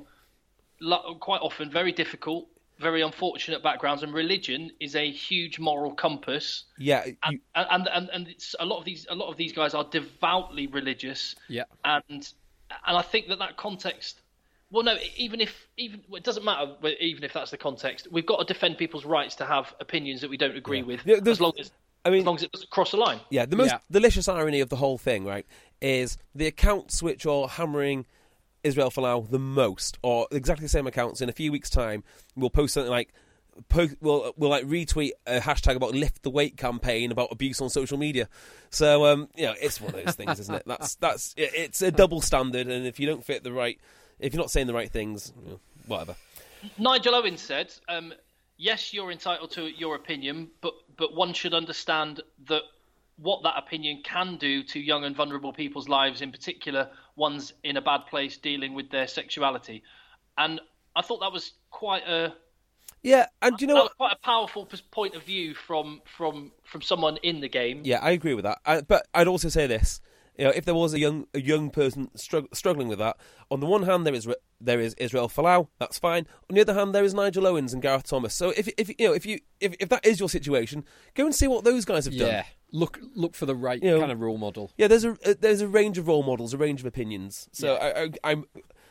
S5: quite often very difficult, very unfortunate backgrounds, and religion is a huge moral compass.
S3: Yeah,
S5: and it's a lot of these guys are devoutly religious.
S4: Yeah,
S5: and I think that context. Well, no, even it doesn't matter. Even if that's the context, we've got to defend people's rights to have opinions that we don't agree with, as long as it doesn't cross the line.
S3: Yeah, the most delicious irony of the whole thing, right, is the accounts which are hammering Israel Folau the most, or exactly the same accounts in a few weeks' time, will post something like, we'll retweet a hashtag about Lift the Weight campaign about abuse on social media. So it's one of those things, isn't it? It's a double standard, and if you don't fit if you're not saying the right things, whatever.
S5: Nigel Owens said, yes, you're entitled to your opinion, but one should understand that what that opinion can do to young and vulnerable people's lives, in particular ones in a bad place dealing with their sexuality. And I thought that was quite a quite a powerful point of view from someone in the game.
S3: Yeah, I agree with that. But I'd also say this: if there was a young person struggling with that, on the one hand there is Israel Folau, that's fine. On the other hand, there is Nigel Owens and Gareth Thomas. So if that is your situation, go and see what those guys have done.
S4: Yeah, look for the right kind of role model.
S3: Yeah, there's a range of role models, a range of opinions. So yeah. I'm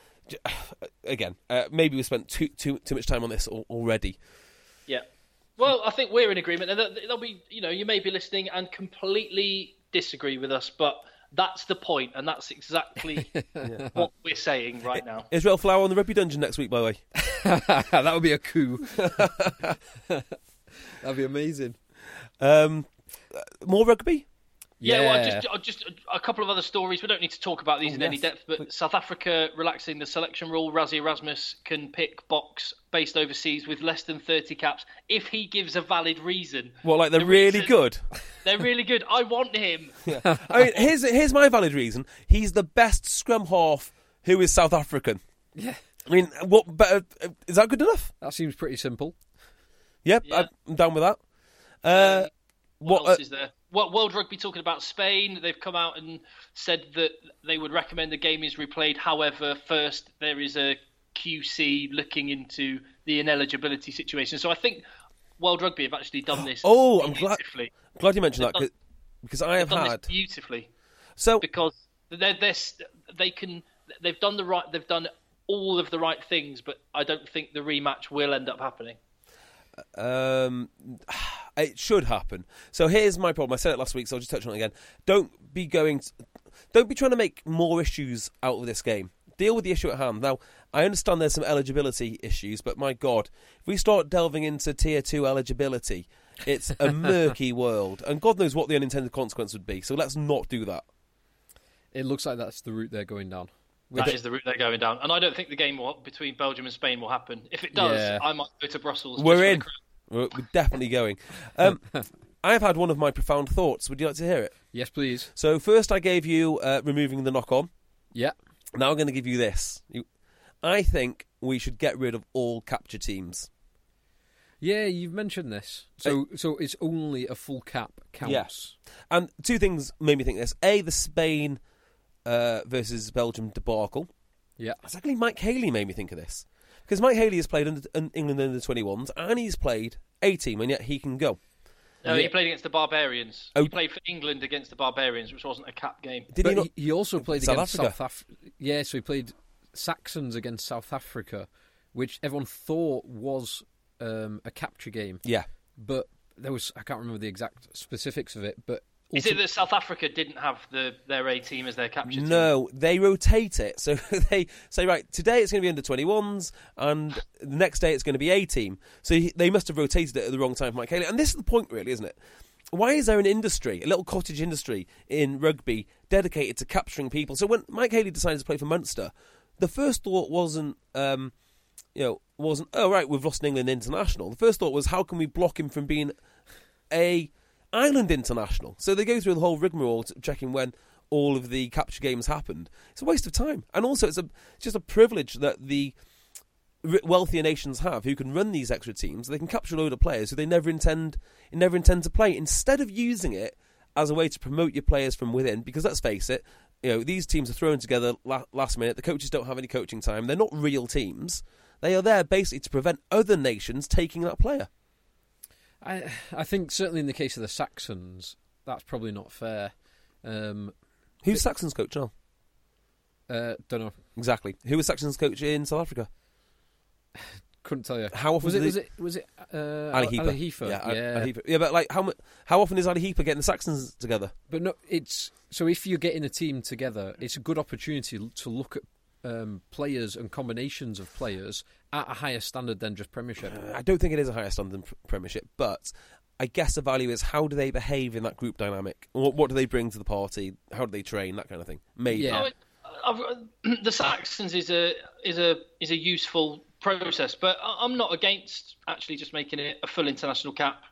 S3: again, maybe we spent too much time on this already.
S5: Yeah. Well, I think we're in agreement, and there'll be, you may be listening and completely disagree with us, but That's the point, and that's exactly what we're saying right now.
S3: Israel Flower on the Rugby Dungeon next week, by the way.
S4: That would be a coup. That'd be amazing.
S3: More rugby?
S5: Yeah, well, just a couple of other stories. We don't need to talk about these in any depth, but South Africa relaxing the selection rule. Rassie Erasmus can pick box based overseas with less than 30 caps if he gives a valid reason.
S3: What, like they're really good?
S5: They're really good. I want him.
S3: Yeah. I mean, here's my valid reason. He's the best scrum half who is South African.
S4: Yeah.
S3: I mean, what better? Is that good enough?
S4: That seems pretty simple.
S3: Yep,
S5: Yeah.
S3: I'm down with that.
S5: What else is there? World Rugby talking about Spain. They've come out and said that they would recommend the game is replayed. However, first there is a QC looking into the ineligibility situation. So I think World Rugby have actually done this.
S3: I'm
S5: beautifully.
S3: glad you mentioned that because I have
S5: done
S3: had
S5: this beautifully.
S3: So
S5: because they've done all of the right things, but I don't think the rematch will end up happening.
S3: It should happen. So here's my problem. I said it last week, so I'll just touch on it again. Don't be trying to make more issues out of this game. Deal with the issue at hand. Now, I understand there's some eligibility issues, but my God, if we start delving into Tier 2 eligibility, it's a murky world. And God knows what the unintended consequence would be. So let's not do that.
S4: It looks like that's the route they're going down.
S5: That is the route they're going down. And I don't think the game between Belgium and Spain will happen. If it does, I might go to Brussels.
S3: We're in. We're definitely going. I've had one of my profound thoughts. Would you like to hear it?
S4: Yes, please.
S3: So first I gave you removing the knock-on.
S4: Yeah.
S3: Now I'm going to give you this. I think we should get rid of all capture teams.
S4: Yeah, you've mentioned this. So it's only a full cap counts.
S3: Yes. And two things made me think this. A, the Spain versus Belgium debacle.
S4: Yeah.
S3: Exactly, Mike Haley made me think of this. Because Mike Haley has played in England under the 21s, and he's played A-team, and yet he can go.
S5: No, he played against the Barbarians. He played for England against the Barbarians, which wasn't a cap game.
S4: He also played against
S3: South
S4: Africa. Yeah, so he played Saxons against South Africa, which everyone thought was a capture game.
S3: Yeah.
S4: But there was, I can't remember the exact specifics of it, but...
S5: Is it that South Africa didn't have their A-team as their capture team?
S3: No, they rotate it. So they say, right, today it's going to be under 21s, and the next day it's going to be A-team. So they must have rotated it at the wrong time for Mike Haley. And this is the point, really, isn't it? Why is there an industry, a little cottage industry in rugby dedicated to capturing people? So when Mike Haley decided to play for Munster, the first thought wasn't, oh, right, we've lost an England international. The first thought was, how can we block him from being a Ireland international? So they go through the whole rigmarole checking when all of the capture games happened. It's a waste of time. And also it's just a privilege that the wealthier nations have who can run these extra teams. They can capture a load of players who they never intend to play, instead of using it as a way to promote your players from within. Because let's face it, these teams are thrown together last minute. The coaches don't have any coaching time. They're not real teams. They are there basically to prevent other nations taking that player.
S4: I think certainly in the case of the Saxons, that's probably not fair.
S3: Who's Saxons coach now?
S4: Don't know.
S3: Exactly. Who was Saxons coach in South Africa?
S4: Couldn't tell you.
S3: How often
S4: was it
S3: Ali Heeper?
S4: Ali Heeper.
S3: Yeah. Ali Heeper. Yeah, but like how often is Ali Heeper getting the Saxons together?
S4: But no, so if you're getting a team together, it's a good opportunity to look at players and combinations of players at a higher standard than just Premiership.
S3: I don't think it is a higher standard than Premiership, but I guess the value is how do they behave in that group dynamic? What do they bring to the party? How do they train? That kind of thing. Maybe.
S4: Yeah.
S5: The Saxons is a useful process, but I'm not against actually just making it a full international cap.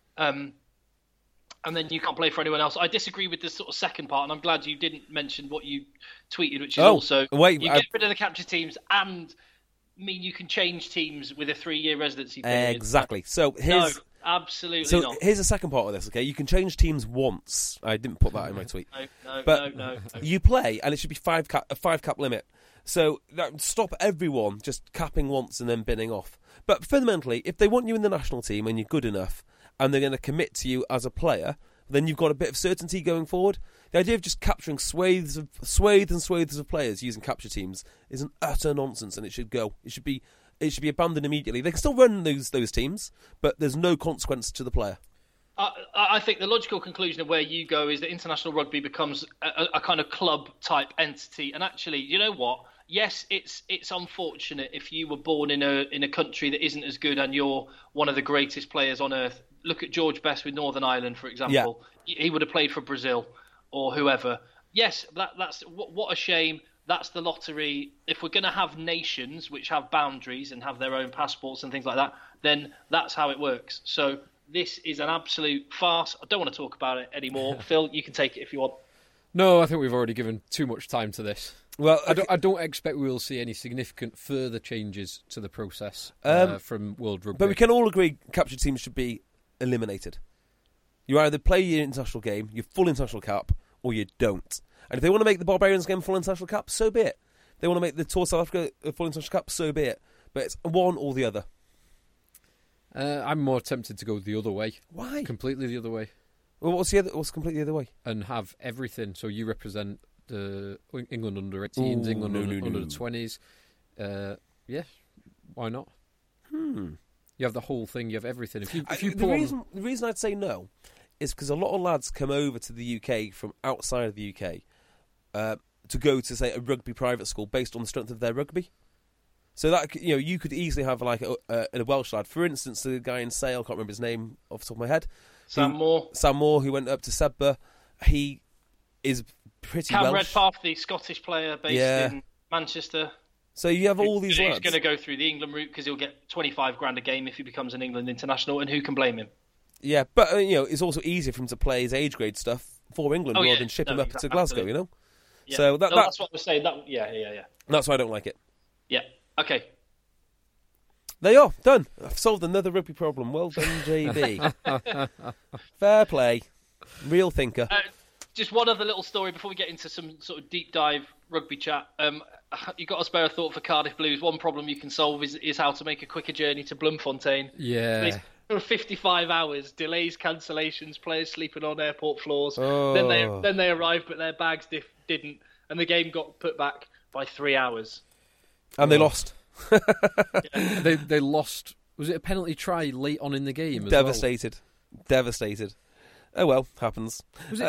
S5: And then you can't play for anyone else. I disagree with this sort of second part, and I'm glad you didn't mention what you tweeted, which is you get rid of the capture teams and mean you can change teams with a 3-year residency period.
S3: Exactly. So
S5: no, absolutely not.
S3: Here's the second part of this. Okay, you can change teams once. I didn't put that in my tweet.
S5: No.
S3: You play, and it should be a 5-cap limit. So that would stop everyone just capping once and then binning off. But fundamentally, if they want you in the national team and you're good enough, and they're going to commit to you as a player, then you've got a bit of certainty going forward. The idea of just capturing swathes of players using capture teams is an utter nonsense, and it should go. It should be abandoned immediately. They can still run those teams, but there's no consequence to the player.
S5: I think the logical conclusion of where you go is that international rugby becomes a kind of club type entity. And actually, you know what? Yes, it's unfortunate if you were born in a country that isn't as good and you're one of the greatest players on earth. Look at George Best with Northern Ireland, for example. Yeah. He would have played for Brazil or whoever. Yes, that's what a shame. That's the lottery. If we're going to have nations which have boundaries and have their own passports and things like that, then that's how it works. So this is an absolute farce. I don't want to talk about it anymore. Phil, you can take it if you want.
S4: No, I think we've already given too much time to this.
S3: Well,
S4: I don't expect we will see any significant further changes to the process from World Rugby.
S3: But we can all agree captured teams should be eliminated. You either play your international game, your full international cap, or you don't. And if they want to make the Barbarians game full international cap, so be it. If they want to make the Tour South Africa a full international cap, so be it. But it's one or the other.
S4: I'm more tempted to go the other way.
S3: Why?
S4: Completely the other way.
S3: Well, what's completely the other way?
S4: And have everything. So you represent the England under 18s, England under the 20s. Yeah, why not? You have the whole thing. You have everything.
S3: The reason I'd say no is because a lot of lads come over to the UK from outside of the UK to go to, say, a rugby private school based on the strength of their rugby. So that, you could easily have like a Welsh lad, for instance, the guy in Sale, I can't remember his name off the top of my head.
S5: Sam
S3: Moore, who went up to Sebba. He is pretty
S5: Cam
S3: Welsh.
S5: Redpath, the Scottish player based in Manchester.
S3: So you have all these lads.
S5: He's going to go through the England route because he'll get 25 grand a game if he becomes an England international, and who can blame him?
S3: Yeah, but it's also easier for him to play his age grade stuff for England rather than ship him up to Glasgow.
S5: Absolutely. Yeah.
S3: So
S5: that's what we're saying. Yeah.
S3: That's why I don't like it.
S5: Yeah. Okay.
S3: There you are, done. I've solved another rugby problem. Well done, JB. Fair play. Real thinker.
S5: Just one other little story before we get into some sort of deep dive rugby chat. You've got to spare a thought for Cardiff Blues. One problem you can solve is how to make a quicker journey to Bloemfontein.
S4: Yeah.
S5: For 55 hours, delays, cancellations, players sleeping on airport floors.
S3: Oh.
S5: Then they arrived, but their bags didn't, and the game got put back by 3 hours.
S3: And they lost.
S4: They lost. Was it a penalty try late on in the game?
S3: Devastated. Oh well, happens.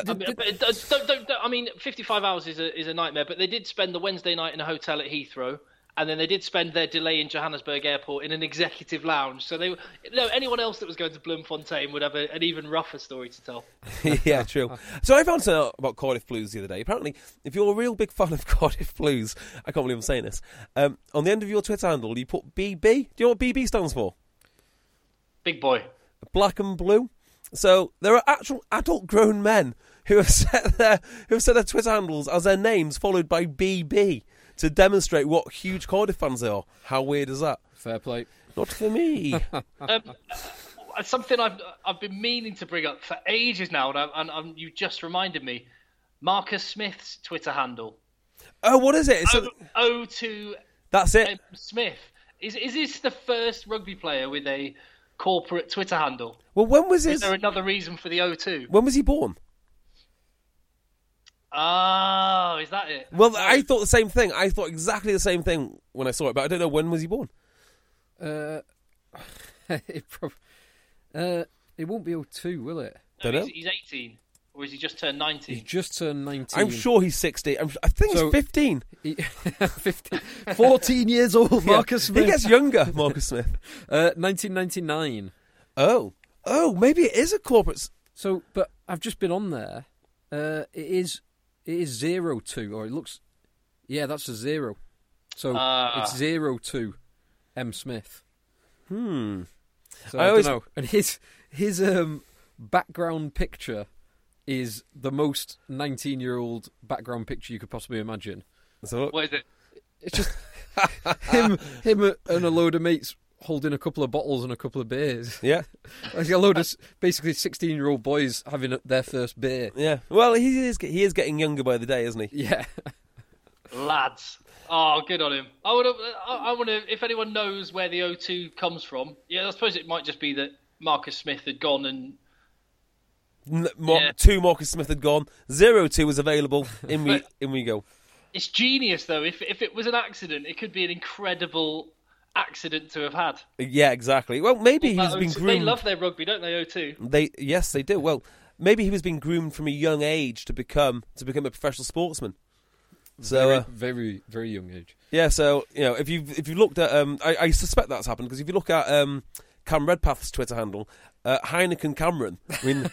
S5: I mean, 55 hours is a nightmare. But they did spend the Wednesday night in a hotel at Heathrow, and then they did spend their delay in Johannesburg Airport in an executive lounge. So anyone else that was going to Bloemfontein would have an even rougher story to tell.
S3: Yeah, true. So I found something out about Cardiff Blues the other day. Apparently, if you're a real big fan of Cardiff Blues, I can't believe I'm saying this, on the end of your Twitter handle, you put BB. Do you know what BB stands for?
S5: Big boy.
S3: Black and blue. So there are actual adult grown men who have set their Twitter handles as their names followed by BB to demonstrate what huge Cardiff fans they are. How weird is that?
S4: Fair play.
S3: Not for me.
S5: Something I've been meaning to bring up for ages now, and you just reminded me. Marcus Smith's Twitter handle.
S3: Oh, what is it?
S5: O2.
S3: That's it.
S5: Smith. Is this the first rugby player with a corporate Twitter handle?
S3: Well, when was his?
S5: Is there another reason for the O2?
S3: When was he born?
S5: Oh, is that it?
S3: Well, I thought the same thing. I thought exactly the same thing when I saw it, but I don't know, when was he born?
S4: It won't be 02, will it?
S5: No, he's 18. Or has he just turned 19?
S4: He's just turned 19.
S3: I'm sure he's 60. I think he's 15.
S4: 15. 14 years old, Marcus Smith.
S3: He gets younger, Marcus Smith.
S4: 1999.
S3: Oh, maybe it is a corporate...
S4: So, but I've just been on there. It is 02, or it looks... Yeah, that's a 0. So it's 02 M. Smith. So I don't know. And his background picture is the most 19-year-old background picture you could possibly imagine.
S3: So
S5: what is it?
S4: It's just him and a load of mates holding a couple of bottles and a couple of beers.
S3: Yeah.
S4: Like a load of basically 16-year-old boys having their first beer.
S3: Yeah. Well, he is getting younger by the day, isn't he?
S4: Yeah.
S5: Lads. Oh, good on him. I want to. If anyone knows where the O2 comes from, yeah, I suppose it might just be that Marcus Smith had gone and
S3: 2 Marcus Smith had gone. 02 was available. In we go.
S5: It's genius though. If it was an accident, it could be an incredible accident to have had.
S3: Yeah, exactly. Well, maybe he's been groomed.
S5: They love their rugby, don't they, O2?
S3: Yes, they do. Well, maybe he was being groomed from a young age to become a professional sportsman. So
S4: very, very young age.
S3: Yeah. So if you've looked at, I suspect that's happened because if you look at Cam Redpath's Twitter handle, Heineken Cameron. I mean,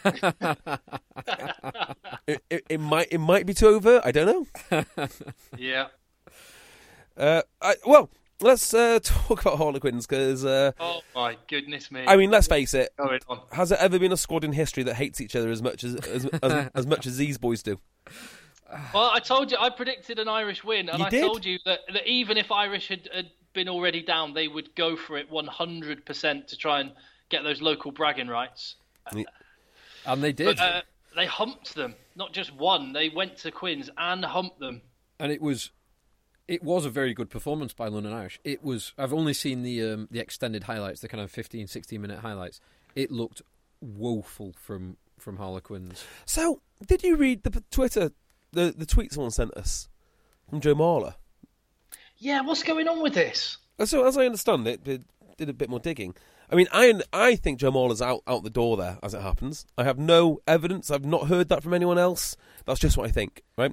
S3: it might be too overt. I don't know.
S5: Yeah.
S3: Well, let's talk about Harlequins because.
S5: Oh my goodness me!
S3: I mean, let's face it.
S5: Going on.
S3: Has there ever been a squad in history that hates each other as much as much as these boys do?
S5: Well, I told you, I predicted an Irish win, and I told you that even if Irish had been already down, they would go for it 100% to try and get those local bragging rights.
S4: And they did.
S5: But, they humped them, not just won. They went to Quins and humped them.
S4: And it was a very good performance by London Irish. I've only seen the extended highlights, the kind of 15, 16-minute highlights. It looked woeful from Harlequins.
S3: So, did you read the Twitter? The tweet someone sent us from Joe Marler.
S5: Yeah, what's going on with this?
S3: So, as I understand it, did a bit more digging. I mean, I think Joe Marler's out the door there, as it happens. I have no evidence. I've not heard that from anyone else. That's just what I think, right?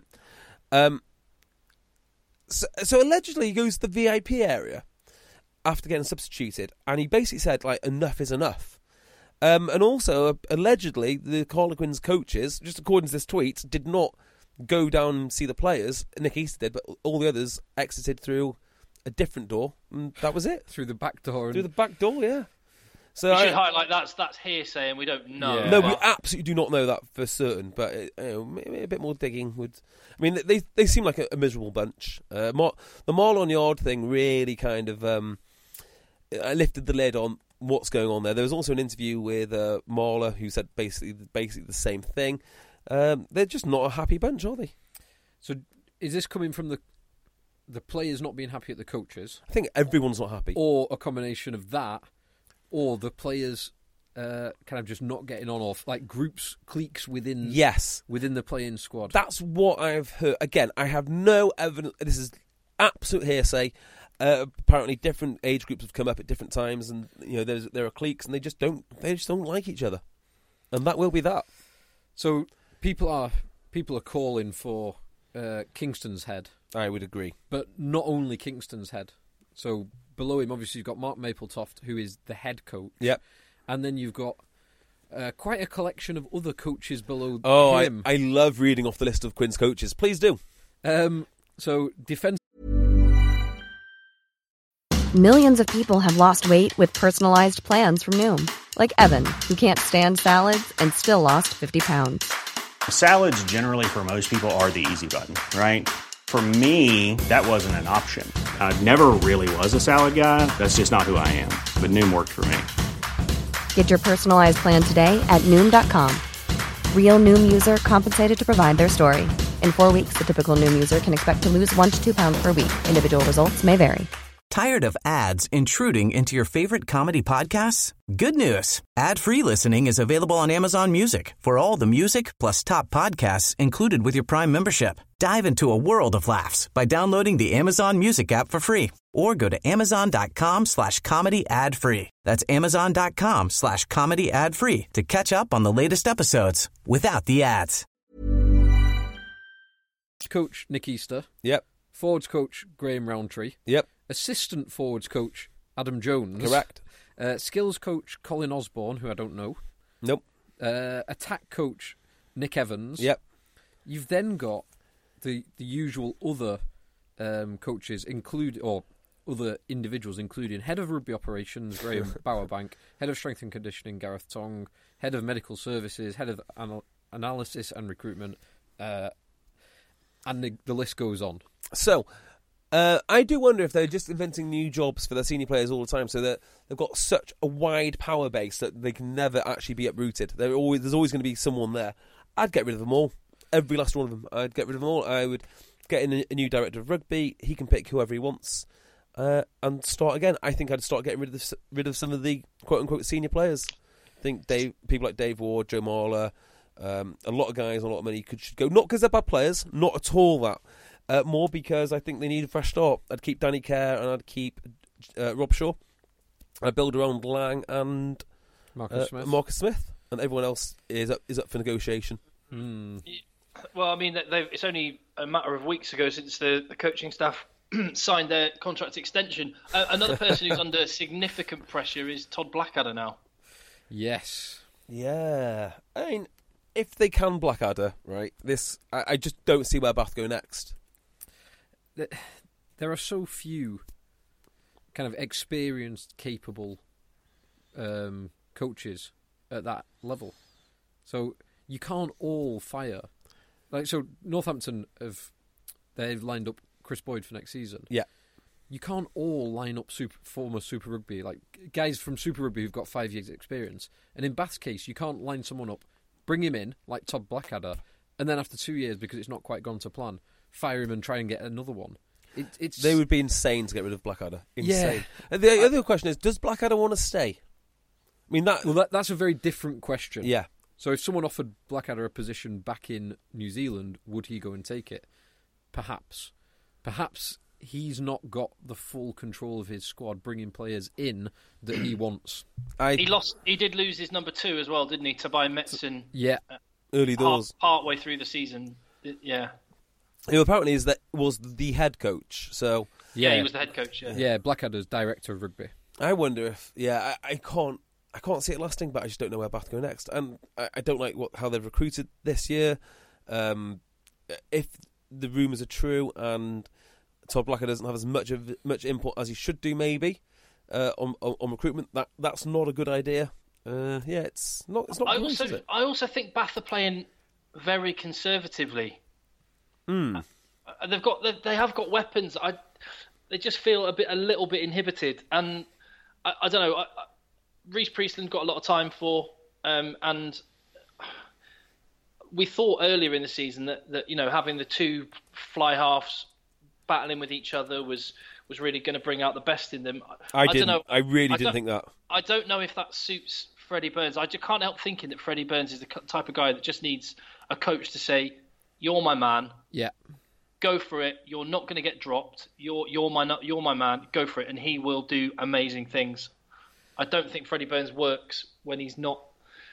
S3: So allegedly he goes to the VIP area after getting substituted, and he basically said, like, enough is enough. And also, allegedly, the Harlequins coaches, just according to this tweet, did not go down and see the players. Nick Easter did, but all the others exited through a different door, and that was it.
S4: Through the back door.
S3: Through the back door, yeah. So
S5: you should highlight that's hearsay, and we don't know.
S3: Yeah. No, we absolutely do not know that for certain. But maybe a bit more digging would. I mean, they seem like a miserable bunch. The Marlon Yard thing really kind of lifted the lid on what's going on there. There was also an interview with Marler who said basically the same thing. They're just not a happy bunch, are they?
S4: So is this coming from the players not being happy at the coaches?
S3: I think everyone's not happy.
S4: Or a combination of that, or the players kind of just not getting on, off like cliques within the playing squad.
S3: That's what I've heard. Again, I have no evidence. This is absolute hearsay. Apparently, different age groups have come up at different times, and there are cliques, and they just don't like each other, and that will be that.
S4: So people are calling for Kingston's head.
S3: I would agree,
S4: but not only Kingston's head. So below him, obviously, you've got Mark Mapletoft, who is the head coach.
S3: Yep.
S4: And then you've got quite a collection of other coaches below him.
S3: I love reading off the list of Quins coaches. Please do.
S4: So defense.
S2: Millions of people have lost weight with personalized plans from Noom. Like Evan, who can't stand salads and still lost 50 pounds.
S7: Salads generally for most people are the easy button, right? For me, that wasn't an option. I never really was a salad guy. That's just not who I am. But Noom worked for me.
S2: Get your personalized plan today at Noom.com. Real Noom user compensated to provide their story. In 4 weeks, the typical Noom user can expect to lose 1 to 2 pounds per week. Individual results may vary.
S1: Tired of ads intruding into your favorite comedy podcasts? Good news. Ad-free listening is available on Amazon Music for all the music plus top podcasts included with your Prime membership. Dive into a world of laughs by downloading the Amazon Music app for free or go to amazon.com/comedy ad-free. That's amazon.com/comedy ad-free to catch up on the latest episodes without the ads.
S4: Coach Nick Easter.
S3: Yep.
S4: Forwards coach Graham Rowntree.
S3: Yep.
S4: Assistant forwards coach Adam Jones.
S3: Correct.
S4: Skills coach Colin Osborne, who I don't know.
S3: Nope.
S4: Attack coach Nick Evans.
S3: Yep.
S4: You've then got the usual other coaches, or other individuals, including head of rugby operations Graham Bowerbank, head of strength and conditioning Gareth Tong, head of medical services, head of analysis and recruitment, and the list goes on.
S3: So, I do wonder if they're just inventing new jobs for their senior players all the time, so that they've got such a wide power base that they can never actually be uprooted. There's always going to be someone there. I'd get rid of them all. Every last one of them. I'd get rid of them all. I would get in a new director of rugby. He can pick whoever he wants and start again. I think I'd start getting rid of some of the quote-unquote senior players. I think people like Dave Ward, Joe Marler, a lot of guys, a lot of money should go. Not because they're bad players, not at all that. More because I think they need a fresh start. I'd keep Danny Kerr and I'd keep Rob Shaw, build around Lang and
S4: Marcus Smith,
S3: and everyone else is up for negotiation.
S5: Well, I mean, it's only a matter of weeks ago since the coaching staff signed their contract extension. Another person who's under significant pressure is Todd Blackadder now.
S4: Yes.
S3: Yeah. I mean, if they can Blackadder, right, I just don't see where Bath go next.
S4: There are so few kind of experienced, capable coaches at that level. So you can't all fire. So Northampton they've lined up Chris Boyd for next season.
S3: Yeah.
S4: You can't all line up former Super Rugby, like guys from Super Rugby who've got 5 years experience. And in Bath's case, you can't line someone up, bring him in, like Todd Blackadder, and then after 2 years, because it's not quite gone to plan, fire him and try and get another one.
S3: They would be insane to get rid of Blackadder. Insane.
S4: Yeah.
S3: And the other question is, does Blackadder want to stay? I mean,
S4: that's a very different question.
S3: Yeah.
S4: So if someone offered Blackadder a position back in New Zealand, would he go and take it? Perhaps. Perhaps he's not got the full control of his squad, bringing players in that he wants.
S5: He did lose his number 2 as well, didn't he? Tobias Metzen.
S4: Yeah.
S3: Early doors.
S5: Partway through the season. Yeah.
S3: Who apparently was the head coach. So
S5: yeah, he was the head coach. Yeah.
S4: Yeah, Blackadder's director of rugby.
S3: I wonder if I can't see it lasting, but I just don't know where Bath go next, and I don't like how they've recruited this year. If the rumours are true and Todd Blackadder doesn't have as much input as he should do, maybe on recruitment, that's not a good idea. It's not. Great, is it?
S5: I also think Bath are playing very conservatively. They have got weapons. They just feel a little bit inhibited, and I don't know. Reece Priestland got a lot of time for, and we thought earlier in the season that having the 2 fly halves battling with each other was really going to bring out the best in them.
S3: I really didn't think that.
S5: I don't know if that suits Freddie Burns. I just can't help thinking that Freddie Burns is the type of guy that just needs a coach to say, "You're my man.
S4: Yeah.
S5: Go for it. You're not going to get dropped. You're my man. Go for it," and he will do amazing things. I don't think Freddie Burns works when he's not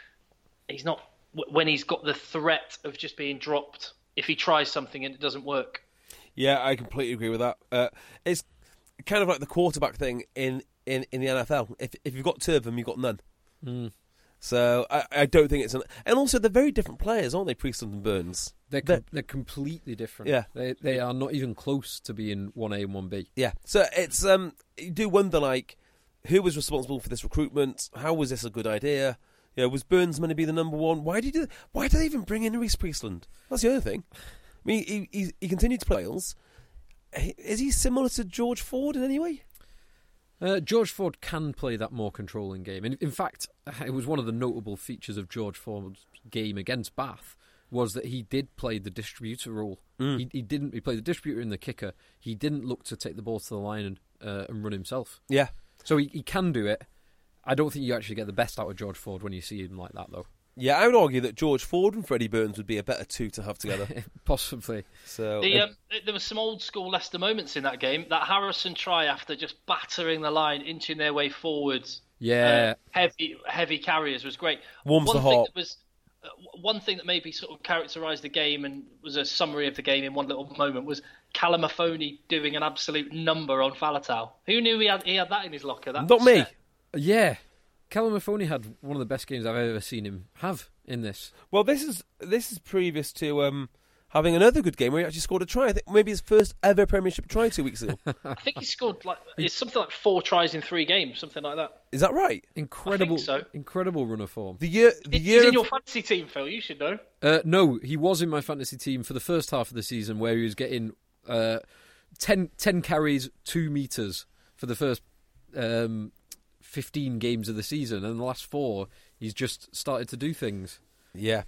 S5: when he's got the threat of just being dropped if he tries something and it doesn't work. Yeah,
S3: I completely agree with that. It's kind of like the quarterback thing in the NFL. If you've got 2 of them, you've got none. So I don't think it's and also they're very different players, aren't they? Priestland and Burns.
S4: They're completely different.
S3: Yeah,
S4: they are not even close to being 1A and 1B.
S3: Yeah, so it's you do wonder who was responsible for this recruitment? How was this a good idea? Was Burns meant to be the number 1? Why did they even bring in Reece Priestland? That's the other thing. I mean, he continued to play Wales. Is he similar to George Ford in any way?
S4: George Ford can play that more controlling game. In fact, it was one of the notable features of George Ford's game against Bath was that he did play the distributor role. He played the distributor and the kicker. He didn't look to take the ball to the line and run himself.
S3: Yeah.
S4: So he can do it. I don't think you actually get the best out of George Ford when you see him like that, though.
S3: Yeah, I would argue that George Ford and Freddie Burns would be a better 2 to have together.
S4: Possibly.
S3: So
S5: there were some old school Leicester moments in that game. That Harrison try after just battering the line, inching their way forwards.
S4: Yeah.
S5: Heavy carriers was great.
S3: Warms the heart.
S5: One thing that maybe sort of characterised the game and was a summary of the game in one little moment was Callum Mahoney doing an absolute number on Faletau. Who knew he had that in his locker?
S3: Not me.
S4: Yeah. Callum Mahoney had one of the best games I've ever seen him have in this.
S3: Well, this is previous to having another good game where he actually scored a try. I think maybe his first ever Premiership try 2 weeks ago.
S5: I think he scored it's something like 4 tries in 3 games, something like that.
S3: Is that right?
S4: Incredible,
S5: I think so.
S4: Incredible run of form.
S5: He's in your fantasy team, Phil. You should know.
S4: No, he was in my fantasy team for the first half of the season, where he was getting 10 carries, 2 metres for the first 15 games of the season, and the last 4 he's just started to do things.
S3: Yeah.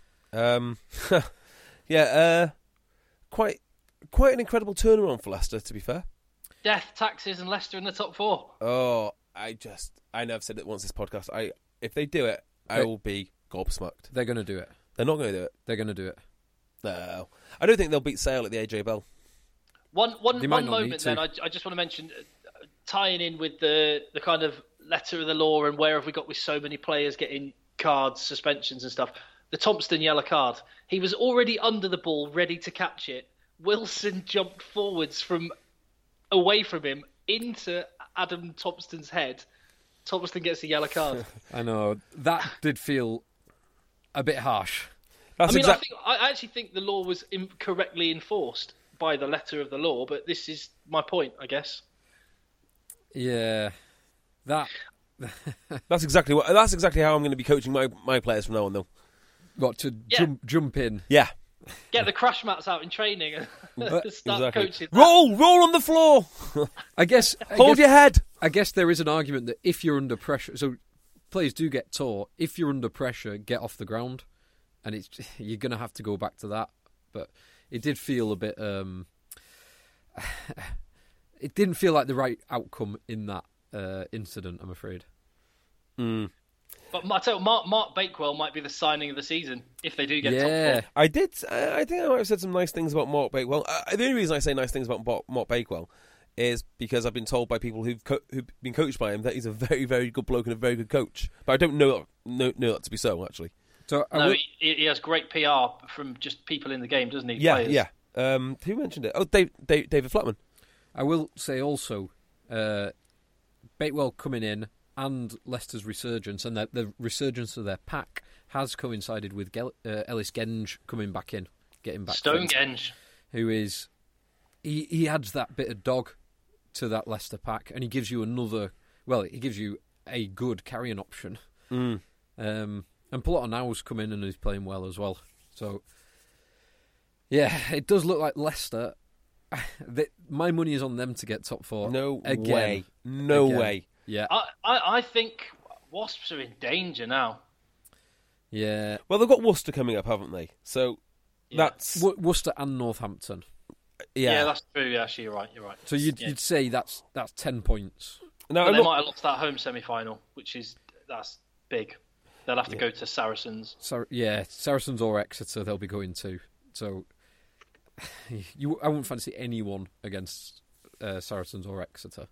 S3: Quite an incredible turnaround for Leicester, to be fair.
S5: Death, taxes and Leicester in the top 4.
S3: Oh, I know I've said it once this podcast. If they do it, I will be gobsmacked.
S4: They're going to do it.
S3: They're not going to do it.
S4: They're going to do it.
S3: No. I don't think they'll beat Sale at the AJ Bell.
S5: One moment then, I just want to mention tying in with the kind of letter of the law and where have we got with so many players getting cards, suspensions and stuff. The Thompson yellow card. He was already under the ball, ready to catch it. Wilson jumped forwards away from him into Adam Thompson's head. Thompson gets a yellow card.
S4: I know. That did feel a bit harsh.
S5: I actually think the law was incorrectly enforced by the letter of the law, but this is my point, I guess.
S4: Yeah. That's
S3: exactly how I'm going to be coaching my players from now on, though.
S4: What, to jump in?
S3: Yeah.
S5: Get the crash mats out in training and start coaching.
S3: Roll on the floor.
S4: I guess
S3: hold your head.
S4: I guess there is an argument that if you're under pressure, so players do get taught. If you're under pressure, get off the ground, and you're going to have to go back to that. But it did feel a bit. It didn't feel like the right outcome in that incident, I'm afraid.
S5: But I tell you, Mark Bakewell might be the signing of the season if they do get top four.
S3: I think I might have said some nice things about Mark Bakewell. The only reason I say nice things about Mark Bakewell is because I've been told by people who've been coached by him that he's a very, very good bloke and a very good coach. But I don't know that to be so, actually.
S4: So
S5: he has great PR from just people in the game, doesn't he?
S3: Yeah,
S5: Players.
S3: yeah. Who mentioned it? Oh, David Flatman. I
S4: will say also, Bakewell coming in and Leicester's resurgence, and the resurgence of their pack has coincided with Ellis Genge coming back in, getting back.
S5: Stone Genge,
S4: who is he adds that bit of dog to that Leicester pack, and he gives you he gives you a good carrying option. And Polota now's come in and he's playing well as well. So yeah, it does look like Leicester. My money is on them to get top four.
S3: No
S4: way. Yeah,
S5: I think Wasps are in danger now.
S4: Yeah.
S3: Well, they've got Worcester coming up, haven't they? So that's
S4: Worcester and Northampton.
S5: Yeah, that's true. Yeah, actually, you're right.
S4: So you'd say that's 10 points.
S5: No, they might have lost that home semi-final, that's big. They'll have to go to Saracens.
S4: Saracens or Exeter they'll be going to. So I wouldn't fancy anyone against Saracens or Exeter.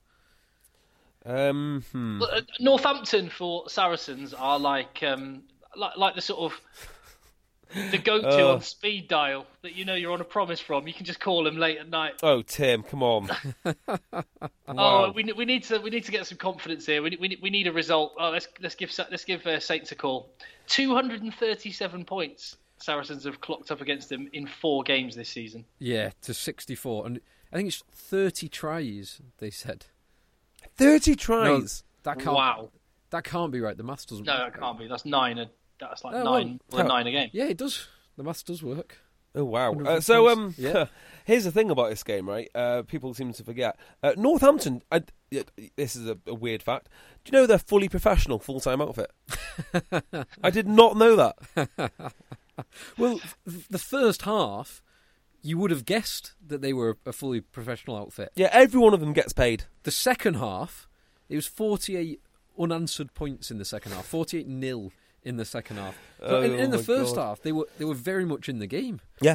S5: Northampton for Saracens are like the sort of the go-to on speed dial that you're on a promise from. You can just call them late at night.
S3: Oh, Tim, come on!
S5: Wow. We need to get some confidence here. We need a result. Oh, let's give Saints a call. 237 points Saracens have clocked up against them in 4 games this season.
S4: Yeah, to 64, and I think it's 30 tries. They said
S3: 30 tries.
S4: No, that can't.
S5: Wow,
S4: that can't be right. The maths doesn't.
S5: No, that can't be. That's 9. That's like 9 a game.
S4: Yeah, it does. The maths does work.
S3: Oh wow! Here's the thing about this game, right? People seem to forget. Northampton. This is a weird fact. Do you know they're fully professional, full-time outfit? I did not know that.
S4: Well, the first half, you would have guessed that they were a fully professional outfit.
S3: Yeah, every one of them gets paid.
S4: The second half, it was 48 unanswered points in the second half, 48-0 in the second half. So in the first half, they were very much in the game.
S3: Yeah,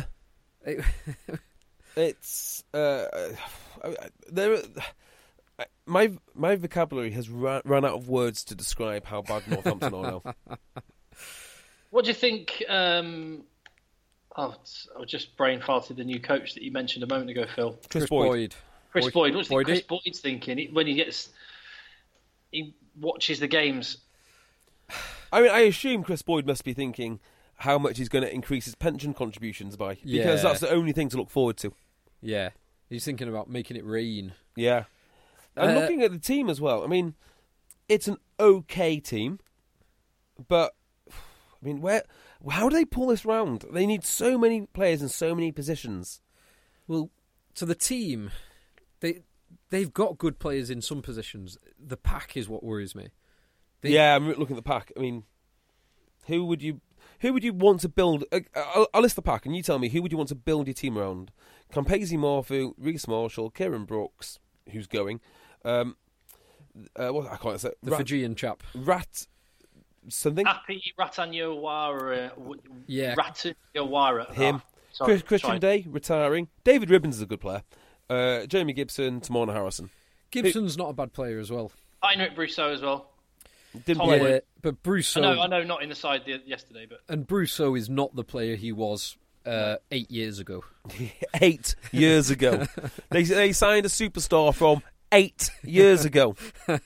S3: it's my vocabulary has run out of words to describe how bad Northampton are now.
S5: What do you think? I just brain farted the new coach that you mentioned a moment ago, Phil.
S3: Chris Boyd.
S5: Chris Boyd. What do you think Chris Boyd's thinking when he watches the games?
S3: I mean, I assume Chris Boyd must be thinking how much he's going to increase his pension contributions by, because that's the only thing to look forward to.
S4: Yeah, he's thinking about making it rain.
S3: Yeah, and looking at the team as well. I mean, it's an okay team, but I mean, how do they pull this round? They need so many players in so many positions.
S4: Well, so the team, they've got good players in some positions. The pack is what worries me.
S3: I'm looking at the pack. I mean, who would you want to build? I'll list the pack, and you tell me who would you want to build your team around? Campese, Morphu, Reece Marshall, Kieran Brooks, who's going. I can't say
S4: the Fijian chap.
S3: Something.
S5: Happy Ratanyawara.
S3: Him. Christian Day retiring. David Ribbons is a good player. Jamie Gibson, Tamona Harrison.
S4: Gibson's not a bad player as well.
S5: Heinrich Brousseau as well.
S3: Didn't
S5: Tom
S3: play.
S5: Wood.
S4: Yeah, but Brousseau...
S5: I know, not in the side yesterday, but...
S4: And Brousseau is not the player he was 8 years ago.
S3: 8 years ago. They signed a superstar from 8 years ago.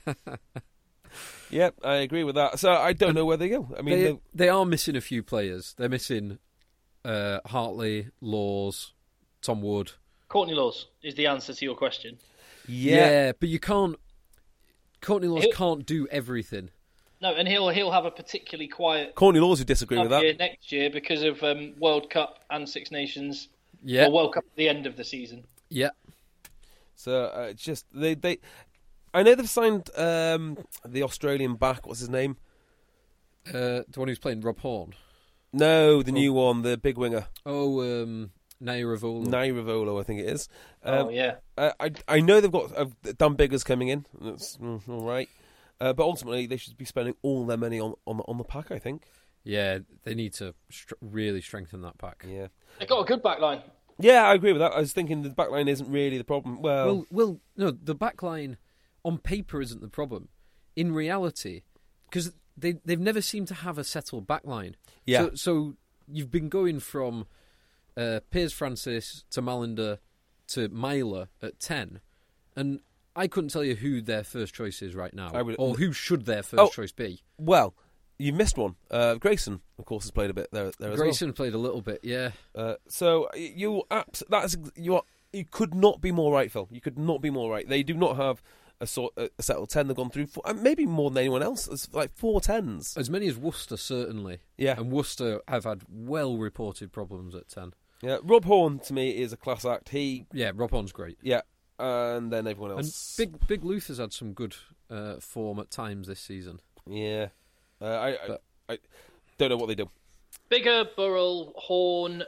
S3: Yep, I agree with that. So I don't know where they go. I mean,
S4: they are missing a few players. They're missing Hartley, Laws, Tom Wood.
S5: Courtney Laws is the answer to your question.
S4: Yeah, but you can't... Courtney Laws can't do everything.
S5: No, and he'll have a particularly quiet
S3: Courtney Laws would disagree with that.
S5: year next year because of World Cup and Six Nations.
S4: Yeah.
S5: Or World Cup at the end of the season.
S4: Yeah.
S3: So just they I know they've signed the Australian back. What's his name?
S4: The one who's playing Rob Horn.
S3: No, the new one, the big winger.
S4: Oh, Nairavolo.
S3: Nairavolo, I think it is.
S5: Yeah.
S3: I know they've got Dan Biggers coming in. That's all right. But ultimately, they should be spending all their money on the pack, I think.
S4: Yeah, they need to really strengthen that pack.
S3: Yeah.
S5: They got a good back line.
S3: Yeah, I agree with that. I was thinking the back line isn't really the problem. Well,
S4: no, the back line on paper isn't the problem. In reality, because they've never seemed to have a settled back line.
S3: Yeah.
S4: So you've been going from Piers Francis to Mallinder to Myler at 10, and I couldn't tell you who their first choice is right now, or who should their first choice be.
S3: Well, you missed one. Grayson, of course, has played a bit there as well.
S4: Grayson played a little bit, yeah.
S3: So you could not be more right, Phil. You could not be more right. They do not have a settled 10. They've gone through maybe more than anyone else. It's like 4 10s.
S4: As many as Worcester, certainly.
S3: Yeah.
S4: And Worcester have had well-reported problems at 10.
S3: Yeah, Rob Horn, to me, is a class act.
S4: Rob Horn's great.
S3: Yeah, and then everyone else.
S4: And Big Luther's had some good form at times this season.
S3: Yeah. I don't know what they do.
S5: Bigger, Burrell, Horn,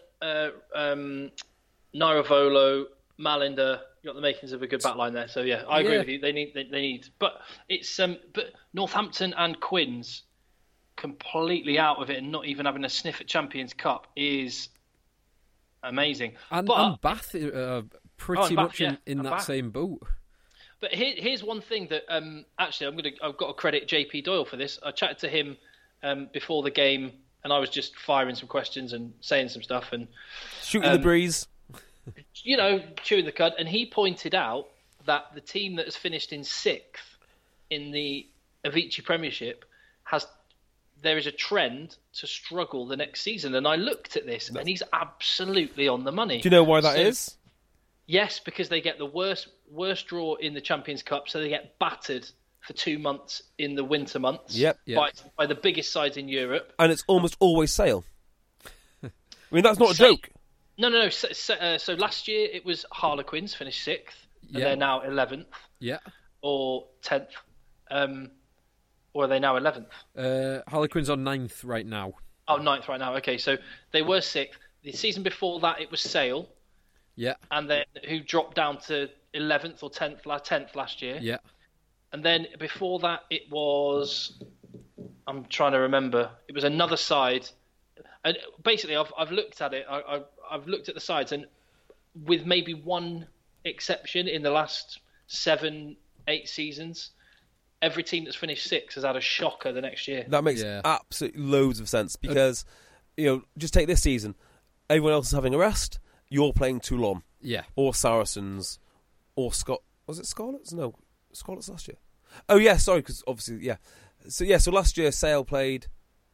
S5: Nairavolo, Mallinder. You got the makings of a good backline there. So yeah, I agree with you. They need, but it's but Northampton and Quins completely out of it and not even having a sniff at Champions Cup is amazing.
S4: And Bath pretty much in that same boat.
S5: But here's one thing that actually I've got to credit JP Doyle for this. I chatted to him before the game, and I was just firing some questions and saying some stuff and
S3: shooting the breeze.
S5: Chewing the cud, and he pointed out that the team that has finished in 6th in the Avicii Premiership there is a trend to struggle the next season. And I looked at this, and he's absolutely on the money.
S3: Do you know why that is?
S5: Yes, because they get the worst draw in the Champions Cup, so they get battered for 2 months in the winter months.
S3: Yep.
S5: By the biggest sides in Europe,
S3: and it's almost always Sale. I mean, that's not a joke.
S5: No. So last year it was Harlequins finished 6th, and they're now 11th.
S4: Yeah.
S5: Or 10th. Or are they now 11th?
S4: Harlequins on 9th right now.
S5: Oh, 9th right now. Okay, so they were 6th. The season before that, it was Sale.
S4: Yeah.
S5: And then who dropped down to 11th or 10th last year.
S4: Yeah.
S5: And then before that, it was... I'm trying to remember. It was another side. And basically, I've looked at it. I've looked at the sides, and with maybe one exception in the last 7-8 seasons, every team that's finished 6th has had a shocker the next year.
S3: That makes absolutely loads of sense because, just take this season. Everyone else is having a rest. You're playing Toulon.
S4: Yeah.
S3: Or Saracens. Or was it Scarlets? No. Scarlets last year. Oh, yeah, sorry, because obviously, yeah. So last year, Sale played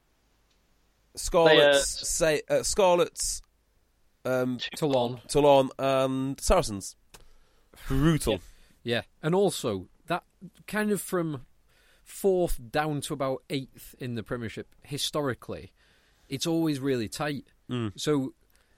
S3: Scarlets, Scarlets,
S4: Toulon,
S3: and Saracens. Brutal.
S4: Yeah, and also that kind of from 4th down to about 8th in the Premiership historically, it's always really tight. So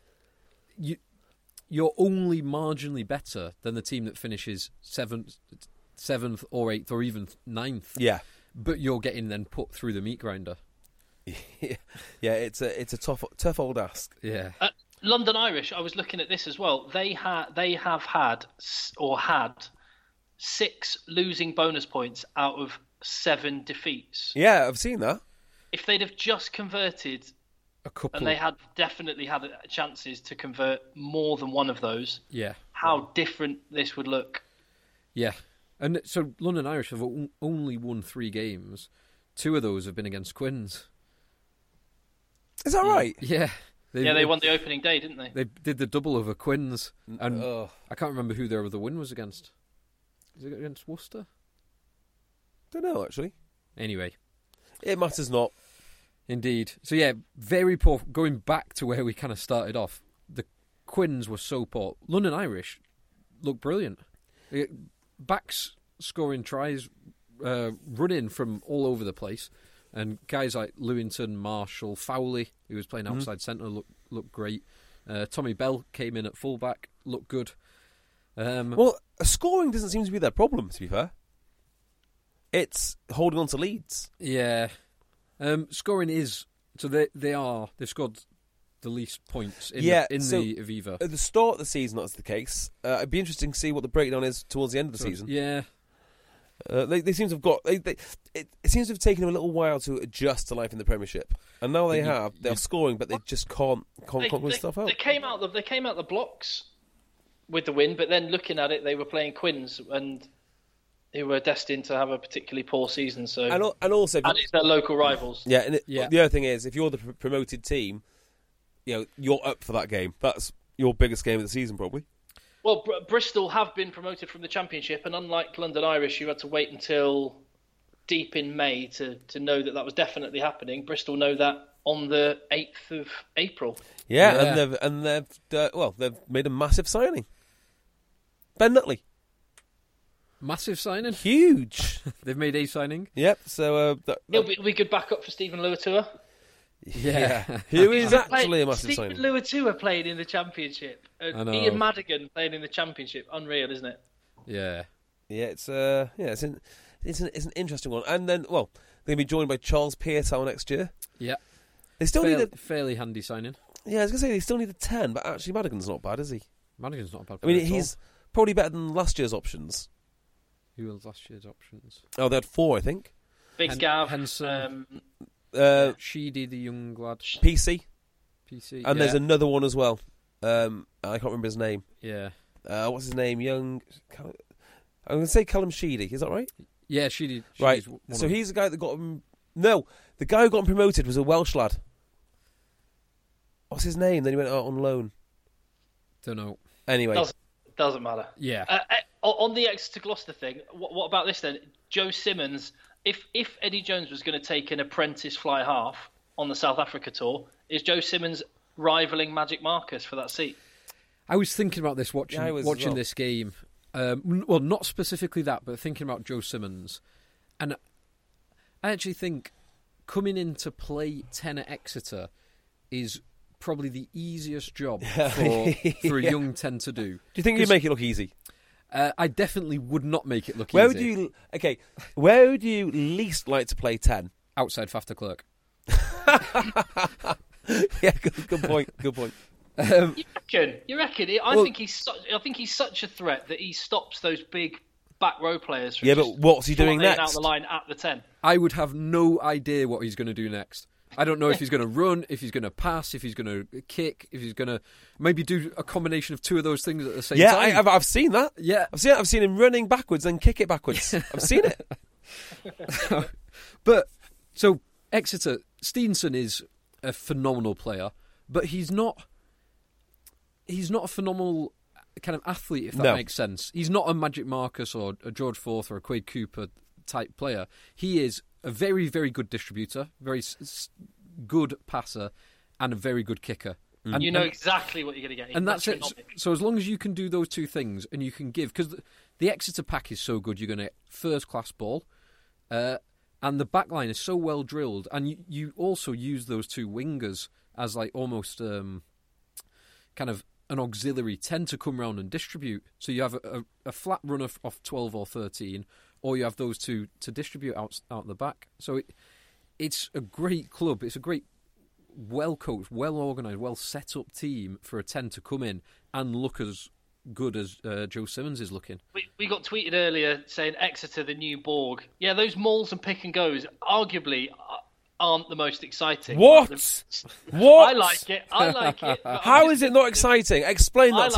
S4: you're only marginally better than the team that finishes 7th or 8th or even 9th.
S3: Yeah,
S5: but
S4: you're getting then put through the meat grinder.
S3: Yeah, it's a tough old ask.
S4: Yeah.
S5: London Irish, I was looking at this as well. They have had 6 losing bonus points out of 7 defeats.
S3: Yeah, I've seen that.
S5: If they'd have just converted
S4: a couple,
S5: and they had definitely had chances to convert more than one of those,
S4: yeah,
S5: how different this would look.
S4: Yeah. And so London Irish have only won 3 games. 2 of those have been against Quins.
S3: Is that right?
S4: Yeah.
S5: They won the opening day, didn't they?
S4: They did the double over Quins. And I can't remember who their other win was against. Is it against Worcester?
S3: Don't know, actually.
S4: Anyway.
S3: It matters not.
S4: Indeed. So, yeah, very poor. Going back to where we kind of started off, the Quins were so poor. London Irish looked brilliant. Backs scoring tries, running from all over the place. And guys like Lewington, Marshall, Fowley, who was playing outside centre, looked great. Tommy Bell came in at fullback, looked good.
S3: Well, scoring doesn't seem to be their problem, to be fair. It's holding on to leads.
S4: Yeah. Scoring is... So they've scored the least points in the Aviva.
S3: At the start of the season, that's the case. It'd be interesting to see what the breakdown is towards the end of the season.
S4: Yeah.
S3: They seem to have got. It seems to have taken them a little while to adjust to life in the Premiership, and now they're scoring, but they just can't win stuff out.
S5: They came out the blocks with the win, but then looking at it, they were playing Quins, and who were destined to have a particularly poor season. So
S3: and also
S5: it's their local rivals.
S3: Yeah, and the other thing is, if you're the promoted team, you're up for that game. That's your biggest game of the season, probably.
S5: Well, Bristol have been promoted from the Championship, and unlike London Irish, you had to wait until deep in May to know that was definitely happening. Bristol know that on the 8th of April.
S3: Yeah. and they've made a massive signing. Ben Nutley.
S4: Massive signing?
S3: Huge.
S4: They've made a signing?
S3: Yep, so...
S5: It'll be good backup for Stephen Luatua.
S4: Yeah.
S3: Who is actually a massive signing.
S5: Stephen Luatua playing in the Championship. Ian Madigan playing in the Championship. Unreal, isn't it?
S4: Yeah.
S3: Yeah, it's an interesting one. And then, they're going to be joined by Charles Piatow next year.
S4: Yeah.
S3: They still need
S4: fairly handy signing.
S3: Yeah, I was going to say they still need a 10, but actually Madigan's not bad, is he?
S4: Madigan's not a bad
S3: player. I mean, he's probably better than last year's options.
S4: Who was last year's options?
S3: Oh, they had 4, I think.
S5: Big Gav.
S4: Henson. Sheedy, the young lad.
S3: PC. And there's
S4: yeah.
S3: another one as well. I can't remember his name.
S4: Yeah.
S3: What's his name? I'm going to say Callum Sheedy. Is that right?
S4: Yeah, Sheedy.
S3: Right. So he's the guy that got him... No, the guy who got him promoted was a Welsh lad. What's his name? Then he went out on loan.
S4: Don't know.
S3: Anyway.
S5: Doesn't matter.
S4: Yeah.
S5: On the Exeter Gloucester thing, what about this then? Joe Simmons, if Eddie Jones was going to take an apprentice fly half on the South Africa tour, is Joe Simmons rivaling Magic Marcus for that seat?
S4: I was thinking about this watching this game. Well, not specifically that, but thinking about Joe Simmons. And I actually think coming in to play 10 at Exeter is probably the easiest job for a young 10 to do.
S3: Do you think you'd make it look easy?
S4: I definitely would not make it look easy.
S3: Where would you least like to play 10?
S4: Outside Fafter Clerk.
S3: Yeah, good point. Good point.
S5: You reckon? I think he's such a threat that he stops those big back row players. From
S3: but what's he doing next?
S5: Out the line at the 10.
S4: I would have no idea what he's going to do next. I don't know if he's going to run, if he's going to pass, if he's going to kick, if he's going to maybe do a combination of 2 of those things at the same time.
S3: Yeah, I've seen that.
S4: Yeah,
S3: I've seen him running backwards and kick it backwards. I've seen it.
S4: But so Exeter, Steenson is a phenomenal player, but he's not a phenomenal kind of athlete, if that makes sense. He's not a Magic Marcus or a George Forth or a Quade Cooper type player. He is a very, very good distributor, very good passer, and a very good kicker.
S5: And you know exactly what you're going to get.
S4: And that's it. So as long as you can do those 2 things and you can give... Because the Exeter pack is so good, you're going to get first-class ball. And the back line is so well drilled. And you also use those 2 wingers as like almost kind of an auxiliary 10 to come round and distribute. So you have a flat run off 12 or 13... or you have those 2 to distribute out the back. So it's a great club. It's a great, well-coached, well-organised, well-set-up team for a 10 to come in and look as good as Joe Simmons is looking.
S5: We got tweeted earlier saying Exeter, the new Borg. Yeah, those mauls and pick and goes arguably aren't the most exciting.
S3: What? What?
S5: I like it.
S3: How is it not exciting? Explain that to me.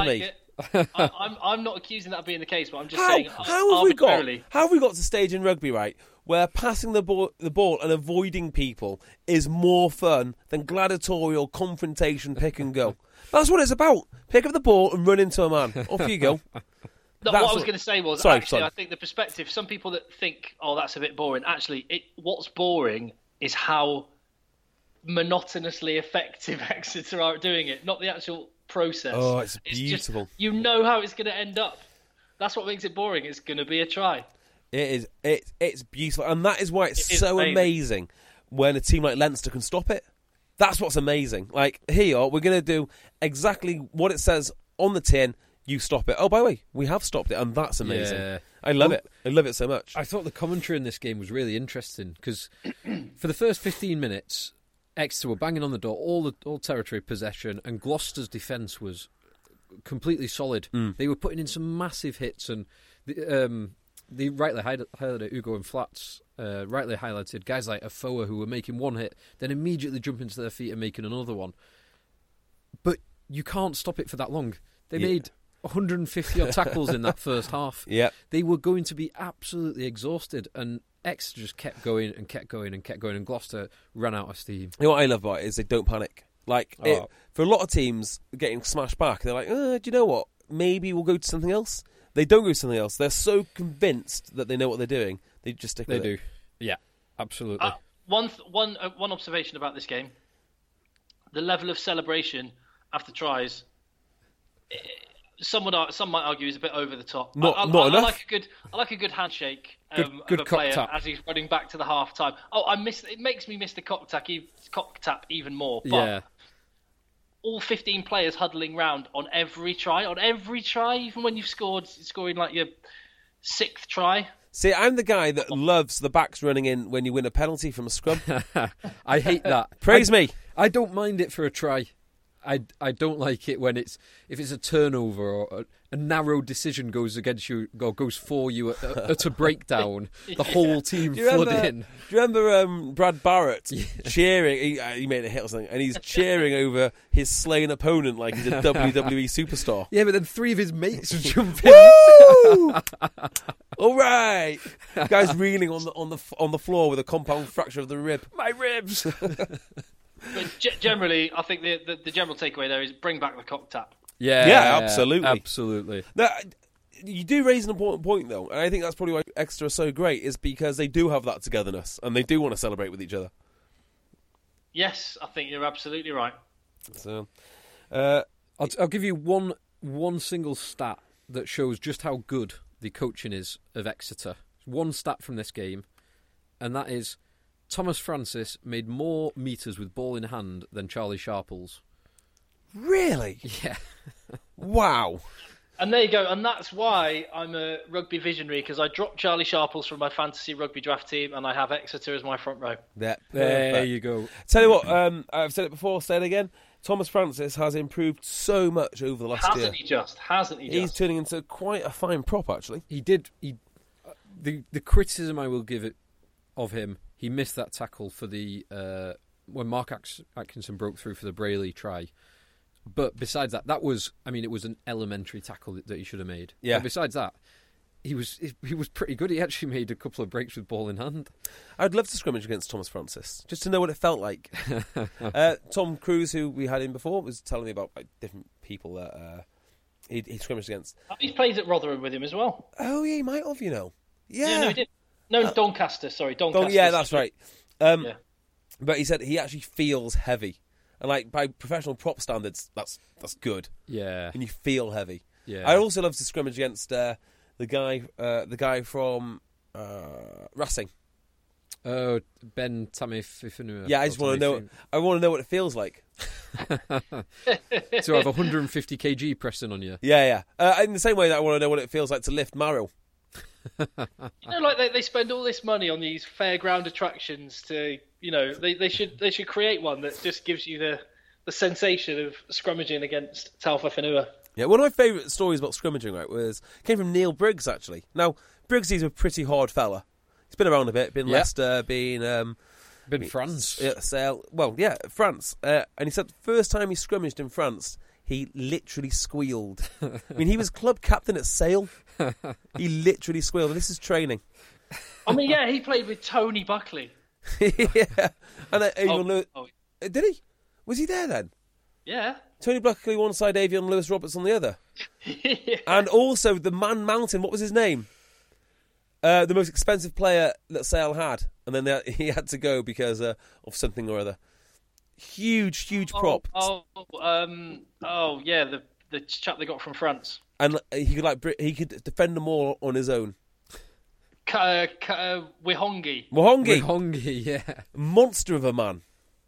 S5: I'm not accusing that of being the case, but I'm just
S3: How
S5: saying
S3: have we got?
S5: arbitrarily.
S3: How have we got to stage in rugby, right, where passing the ball and avoiding people is more fun than gladiatorial confrontation, pick and go? That's what it's about. Pick up the ball and run into a man. Off you go.
S5: No, what I was going to say was,
S3: sorry.
S5: I think the perspective, some people that think, oh, that's a bit boring, actually, what's boring is how monotonously effective Exeter are at doing it, not the actual process.
S3: Oh, it's beautiful.
S5: Just, you know how it's going to end up. That's what makes it boring. It's going to be a try.
S3: It is. It's beautiful. And that is why it's
S5: It is
S3: so amazing when a team like Leinster can stop it. That's what's amazing. Like, here, we're going to do exactly what it says on the tin. You stop it. Oh, by the way, we have stopped it, and that's amazing.
S4: Yeah.
S3: I love it. I love it so much.
S4: I thought the commentary in this game was really interesting because for the first 15 minutes, Exeter were banging on the door, all territory possession, and Gloucester's defence was completely solid. They were putting in some massive hits, and they rightly highlighted Ugo and Flats. Rightly highlighted guys like Afoa who were making one hit, then immediately jumping to their feet and making another one. But you can't stop it for that long. They made 150 odd tackles in that first half.
S3: Yep.
S4: They were going to be absolutely exhausted, and Exeter just kept going and kept going and kept going, and Gloucester ran out of steam.
S3: You know what I love about it is they don't panic. Like, for a lot of teams getting smashed back, they're like, do you know what? Maybe we'll go to something else. They don't go to something else. They're so convinced that they know what they're doing. They just stick with it.
S4: They do. Yeah, absolutely.
S5: One observation about this game: the level of celebration after tries. Some might argue is a bit over the top.
S3: Not enough.
S5: I like a good handshake
S4: Good
S5: of a player
S4: cock tap.
S5: as he's running back to the half time. Oh, it makes me miss the cock tap even more. But
S4: Yeah.
S5: all 15 players huddling round on every try, even when you've scoring like your 6th try.
S3: See, I'm the guy that loves the backs running in when you win a penalty from a scrum.
S4: I hate that.
S3: Praise me.
S4: I don't mind it for a try. I don't like it when if it's a turnover or a narrow decision goes against you or goes for you at a breakdown. The whole team flood in.
S3: Do you remember Brad Barrett cheering? He made a hit or something, and he's cheering over his slain opponent like he's a WWE superstar.
S4: Yeah, but then 3 of his mates jump in.
S3: Woo! All right, guy's reeling on the floor with a compound fracture of the rib.
S4: My ribs.
S5: But generally, I think the general takeaway there is bring back the cock tap.
S3: Yeah, absolutely.
S4: Absolutely.
S3: Now, you do raise an important point, though, and I think that's probably why Exeter are so great, is because they do have that togetherness, and they do want to celebrate with each other.
S5: Yes, I think you're absolutely right.
S3: So,
S4: I'll give you one single stat that shows just how good the coaching is of Exeter. One stat from this game, and that is Thomas Francis made more metres with ball in hand than Charlie Sharples.
S3: really?
S4: Yeah.
S3: Wow.
S5: And there you go. And that's why I'm a rugby visionary, because I dropped Charlie Sharples from my fantasy rugby draft team and I have Exeter as my front row.
S3: Yeah,
S4: There you go.
S3: Tell you what, I've said it before, say it again. Thomas Francis has improved so much over the last year.
S5: Hasn't he just?
S3: He's turning into quite a fine prop, actually.
S4: He did. The criticism I will give it of him, he missed that tackle for the when Mark Atkinson broke through for the Brayley try. But besides that, it was an elementary tackle that he should have made.
S3: Yeah.
S4: But besides that, he was pretty good. He actually made a couple of breaks with ball in hand.
S3: I'd love to scrimmage against Thomas Francis, just to know what it felt like. Tom Cruise, who we had in before, was telling me about different people that he scrimmaged against.
S5: He's played at Rotherham with him as well.
S3: Oh, yeah, he might have, Yeah.
S5: No, he did. No, Doncaster. Sorry, Doncaster.
S3: Yeah, that's right.
S5: Yeah.
S3: But he said he actually feels heavy. And by professional prop standards, that's good.
S4: Yeah.
S3: And you feel heavy.
S4: Yeah.
S3: I also love to scrimmage against the guy from Racing.
S4: Oh, Ben Tameififenua.
S3: Yeah, I just want to know. I want to know what it feels like.
S4: To have 150 kg pressing on you.
S3: Yeah. In the same way that I want to know what it feels like to lift Mario.
S5: Like they spend all this money on these fairground attractions to, they should create one that just gives you the sensation of scrummaging against Tameififenua.
S3: Yeah, one of my favourite stories about scrummaging, right, came from Neil Briggs, actually. Now, Briggs is a pretty hard fella. He's been around a bit, been Leicester, been
S4: France.
S3: France. And he said the first time he scrummaged in France, he literally squealed. I mean, he was club captain at Sale. He literally squealed. This is training.
S5: I mean, yeah, he played with Tony Buckley.
S3: Yeah. And did he? Was he there then?
S5: Yeah.
S3: Tony Buckley one side, Avion Lewis Roberts on the other.
S5: Yeah.
S3: And also the Man Mountain, what was his name? The most expensive player that Sale had. And then he had to go because of something or other. Huge prop.
S5: Yeah, the chap they got from France.
S3: And he could defend them all on his own.
S5: Wihongi.
S4: Wihongi, yeah.
S3: Monster of a man.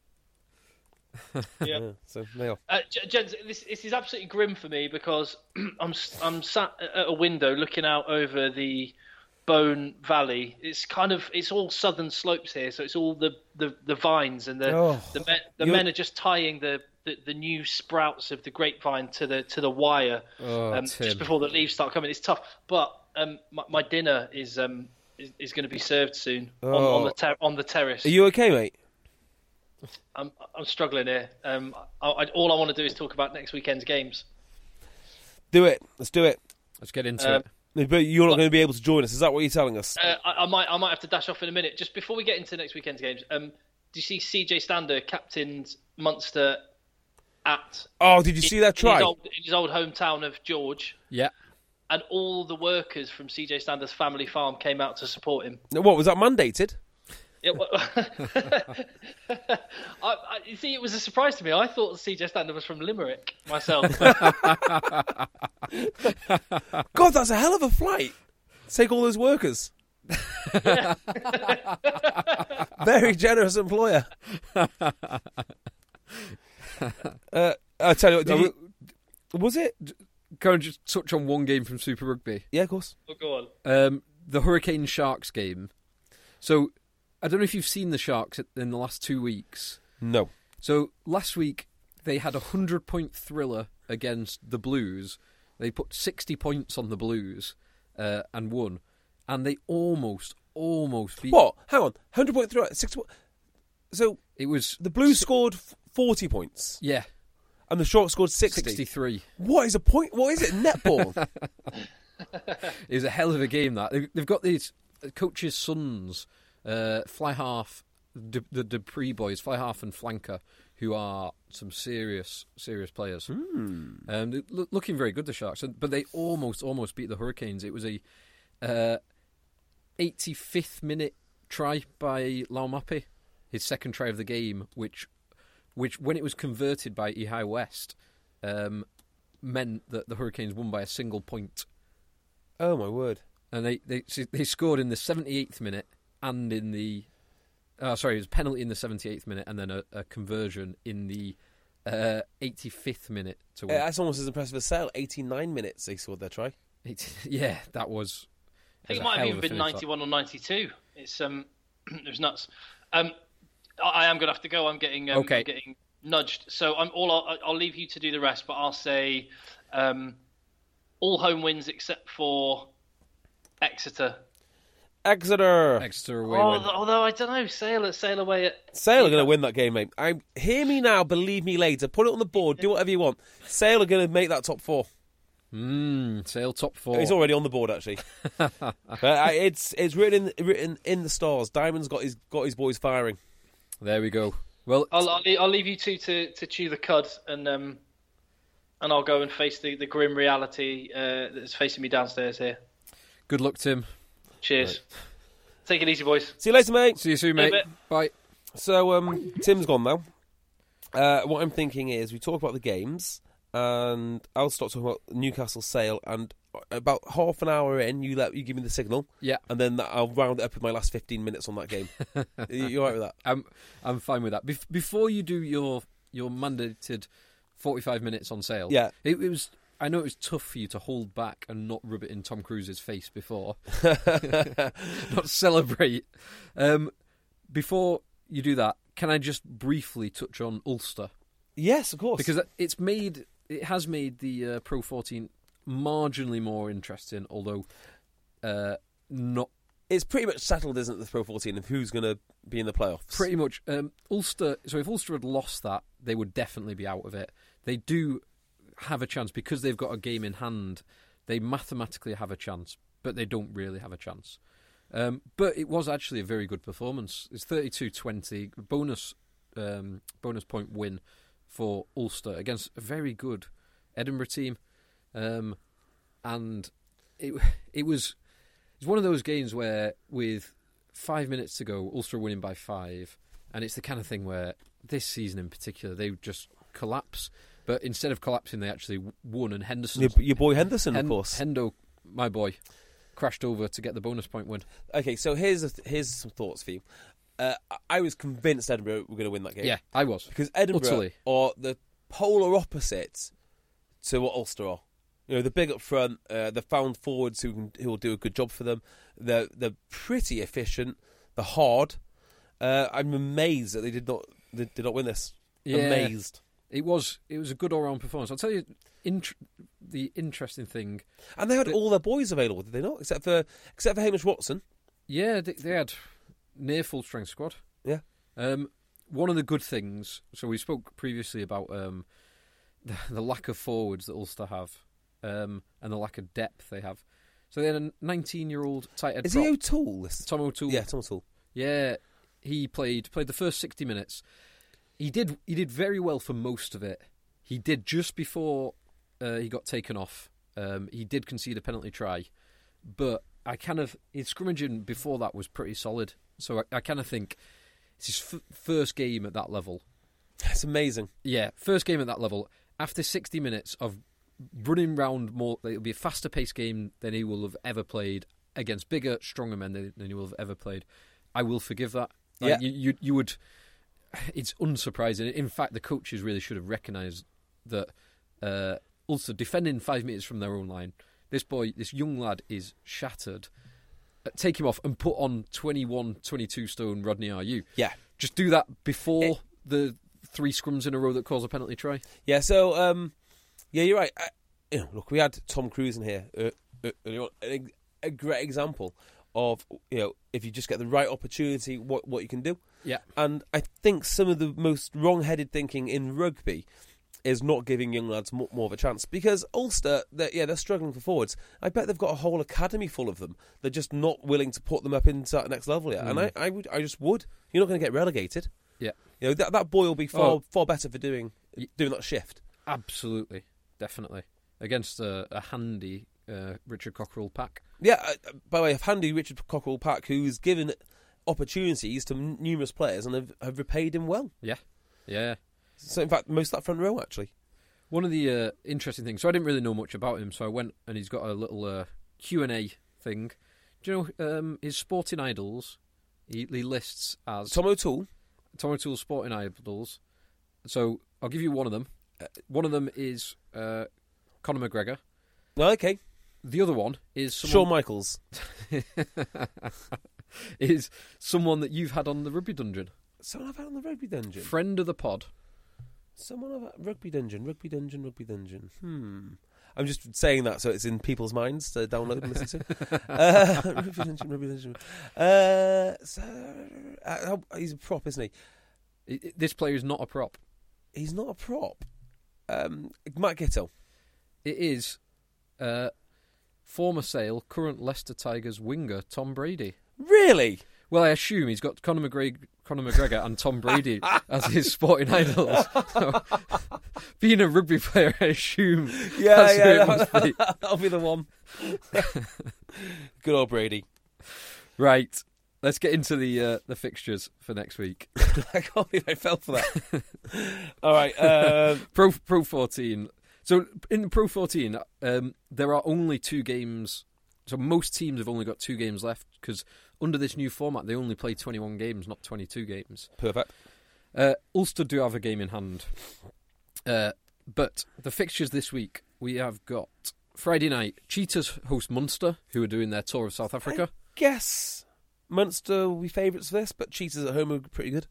S5: Yeah.
S3: So nail.
S5: Gents, this is absolutely grim for me because I'm sat at a window looking out over the Bone Valley. It's all southern slopes here, so it's all the vines and the men are just tying the new sprouts of the grapevine to the wire just before the leaves start coming. It's tough, but my dinner is going to be served soon on the terrace.
S3: Are you okay, mate?
S5: I'm struggling here. All I want to do is talk about next weekend's games.
S3: Do it. Let's do it.
S4: Let's get into it.
S3: But you're not going to be able to join us. Is that what you're telling us?
S5: I might have to dash off in a minute. Just before we get into next weekend's games, do you see CJ Stander captained Munster at?
S3: Oh, did you see that try?
S5: In his old hometown of George.
S4: Yeah.
S5: And all the workers from CJ Stander's family farm came out to support him.
S3: What, was that mandated?
S5: Yeah, you see, it was a surprise to me. I thought CJ Stander was from Limerick myself.
S3: God, that's a hell of a flight. Take all those workers. Very generous employer. I tell you what, was it?
S4: Can I just touch on one game from Super Rugby?
S3: Yeah, of course.
S5: Oh, go
S4: on. The Hurricane Sharks game. So, I don't know if you've seen the Sharks in the last 2 weeks.
S3: No.
S4: So, last week, they had a 100-point thriller against the Blues. They put 60 points on the Blues and won. And they almost beat...
S3: What? Hang on. 100-point thriller, 60 points. So,
S4: it was
S3: the Blues scored 40 points.
S4: Yeah.
S3: And the Sharks scored 60.
S4: 63.
S3: What is a point? What is it? Netball?
S4: It was a hell of a game, that. They've got these coaches' sons... fly half, the Dupree boys, fly half and flanker, who are some serious players. Looking very good, the Sharks, but they almost beat the Hurricanes. It was a 85th minute try by Laumape, his second try of the game, which when it was converted by Ehai West, meant that the Hurricanes won by a single point.
S3: Oh my word!
S4: And they scored in the 78th minute. And in the... it was a penalty in the 78th minute and then a conversion in the 85th minute to win.
S3: That's almost as impressive as Sale. 89 minutes they scored their try.
S4: Yeah, that was...
S5: I think it might have even been 91 or 92. It's it was nuts. I am going to have to go. I'm getting getting nudged. So I'll leave you to do the rest, but I'll say all home wins except for Exeter.
S3: Exeter
S4: away.
S5: Although I don't know, Sale away at
S3: Sale are going to win that game, mate. Hear me now, believe me later. Put it on the board, do whatever you want. Sale are going to make that top four.
S4: Sale top four.
S3: He's already on the board, actually. It's written in the stars. Diamond's got his boys firing.
S4: There we go. Well,
S5: I'll leave you two to chew the cud, and I'll go and face the grim reality that's facing me downstairs here.
S4: Good luck, Tim.
S5: Cheers. Right. Take it easy, boys.
S3: See you later, mate.
S4: See you soon, mate. Bye.
S3: So, Tim's gone now. What I'm thinking is we talk about the games, and I'll start talking about Newcastle Sale, and about half an hour in, you give me the signal.
S4: Yeah.
S3: And then I'll round it up with my last 15 minutes on that game. You all right with that?
S4: I'm fine with that. Before you do your mandated 45 minutes on Sale,
S3: yeah.
S4: It was... I know it was tough for you to hold back and not rub it in Tom Cruise's face before. Not celebrate. Before you do that, can I just briefly touch on Ulster?
S3: Yes, of course.
S4: Because it has made the Pro 14 marginally more interesting, although not...
S3: It's pretty much settled, isn't it, the Pro 14, of who's going to be in the playoffs?
S4: Pretty much. Ulster. So if Ulster had lost that, they would definitely be out of it. They do... have a chance because they've got a game in hand. They mathematically have a chance, but they don't really have a chance. But it was actually a very good performance. It's 32-20, bonus point win for Ulster against a very good Edinburgh team. And it was one of those games where with 5 minutes to go, Ulster are winning by 5. And it's the kind of thing where this season in particular, they just collapse. But instead of collapsing, they actually won. And Henderson...
S3: Your boy Henderson, of course.
S4: Hendo, my boy, crashed over to get the bonus point win.
S3: Okay, so here's some thoughts for you. I was convinced Edinburgh were going to win that game.
S4: Yeah, I was.
S3: Because Edinburgh are the polar opposite to what Ulster are. You know, they're big up front. They've found forwards who will do a good job for them. They're pretty efficient. They're hard. I'm amazed that they did not win this.
S4: Yeah,
S3: amazed.
S4: It was a good all round performance. I'll tell you the interesting thing.
S3: And they had all their boys available, did they not? Except for Hamish Watson.
S4: Yeah, they had near full strength squad.
S3: Yeah.
S4: One of the good things. So we spoke previously about the lack of forwards that Ulster have, and the lack of depth they have. So they had a 19-year-old tight head.
S3: Is he O'Toole?
S4: Tom O'Toole.
S3: Yeah, Tom O'Toole.
S4: Yeah, he played the first 60 minutes. He did very well for most of it. He did just before he got taken off. He did concede a penalty try, but his scrimmaging before that was pretty solid. So I kind of think it's his first game at that level.
S3: That's amazing.
S4: Yeah, first game at that level. After 60 minutes of running round more, it'll be a faster paced game than he will have ever played against bigger, stronger men than he will have ever played. I will forgive that. Like,
S3: yeah.
S4: You would. It's unsurprising. In fact, the coaches really should have recognised that Ulster defending 5 metres from their own line. This young lad is shattered. Take him off and put on 21, 22 stone Rodney Ayew.
S3: Yeah.
S4: Just do that before the 3 scrums in a row that cause a penalty try.
S3: Yeah, so, you're right. Look, we had Tom Cruise in here. A great example of, if you just get the right opportunity, what you can do.
S4: Yeah.
S3: And I think some of the most wrong-headed thinking in rugby is not giving young lads more of a chance. Because Ulster, they're struggling for forwards. I bet they've got a whole academy full of them. They're just not willing to put them up into that next level yet. And I just would. You're not going to get relegated.
S4: Yeah.
S3: That boy will be far better for doing that shift.
S4: Absolutely. Definitely. Against a handy Richard Cockerell pack.
S3: Yeah, by the way, a handy Richard Cockerell pack who's given opportunities to numerous players and have repaid him well.
S4: Yeah, yeah. So,
S3: in fact, most of that front row, actually.
S4: One of the interesting things, so I didn't really know much about him, so I went and he's got a little Q&A thing. Do you know his sporting idols? He lists as...
S3: Tom O'Toole's
S4: sporting idols. So, I'll give you one of them. One of them is Conor McGregor.
S3: Oh, okay.
S4: The other one is...
S3: Shawn Michaels.
S4: is someone that you've had on the Rugby Dungeon.
S3: Someone I've had on the Rugby Dungeon?
S4: Friend of the pod.
S3: Someone I've had... Rugby Dungeon. I'm just saying that so it's in people's minds to download and listen to. Rugby Dungeon. He's a prop, isn't
S4: he? This player is not a prop.
S3: He's not a prop. Matt Gitto.
S4: It is former Sale, current Leicester Tigers winger Tom Brady.
S3: Really?
S4: Well, I assume he's got Conor McGregor and Tom Brady as his sporting idols. So, being a rugby player, I assume
S3: that'll be the one. Good old Brady.
S4: Right, let's get into the fixtures for next week.
S3: I can't believe I fell for that. All right,
S4: Pro 14. So in Pro 14, there are only 2 games. So most teams have only got 2 games left because under this new format, they only play 21 games, not 22 games.
S3: Perfect.
S4: Ulster do have a game in hand. But the fixtures this week, we have got Friday night, Cheetahs host Munster, who are doing their tour of South Africa.
S3: I guess Munster will be favourites for this, but Cheetahs at home are pretty good.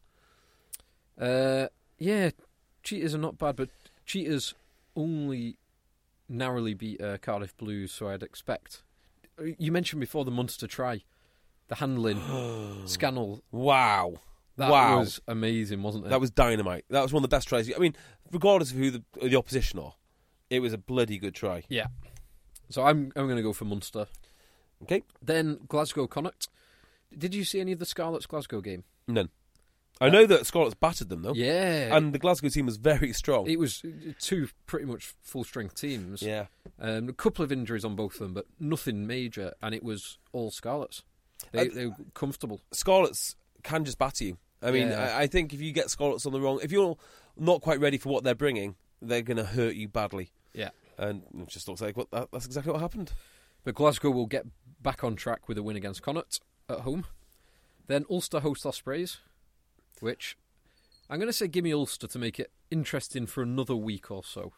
S4: Yeah, Cheetahs are not bad, but Cheetahs only narrowly beat Cardiff Blues, so I'd expect... You mentioned before the Munster try, the handling, Scannell.
S3: Wow.
S4: That was amazing, wasn't it?
S3: That was dynamite. That was one of the best tries. I mean, regardless of who the opposition are, It was a bloody good try.
S4: Yeah. So I'm going to go for Munster.
S3: Okay.
S4: Then Glasgow Connacht. Did you see any of the Scarlets Glasgow game?
S3: None. I know that Scarlets battered them, though.
S4: Yeah.
S3: And the Glasgow team was very strong.
S4: It was two pretty much full-strength teams.
S3: Yeah.
S4: A couple of injuries on both of them, but nothing major, and it was all Scarlets. They were comfortable.
S3: Scarlets can just batter you. I mean,
S4: Yeah.
S3: I think if you get Scarlets on the wrong... If you're not quite ready for what they're bringing, they're going to hurt you badly.
S4: Yeah.
S3: And it just looks like that's exactly what happened.
S4: But Glasgow will get back on track with a win against Connacht at home. Then Ulster host Ospreys, which I'm going to say give me Ulster to make it interesting for another week or so.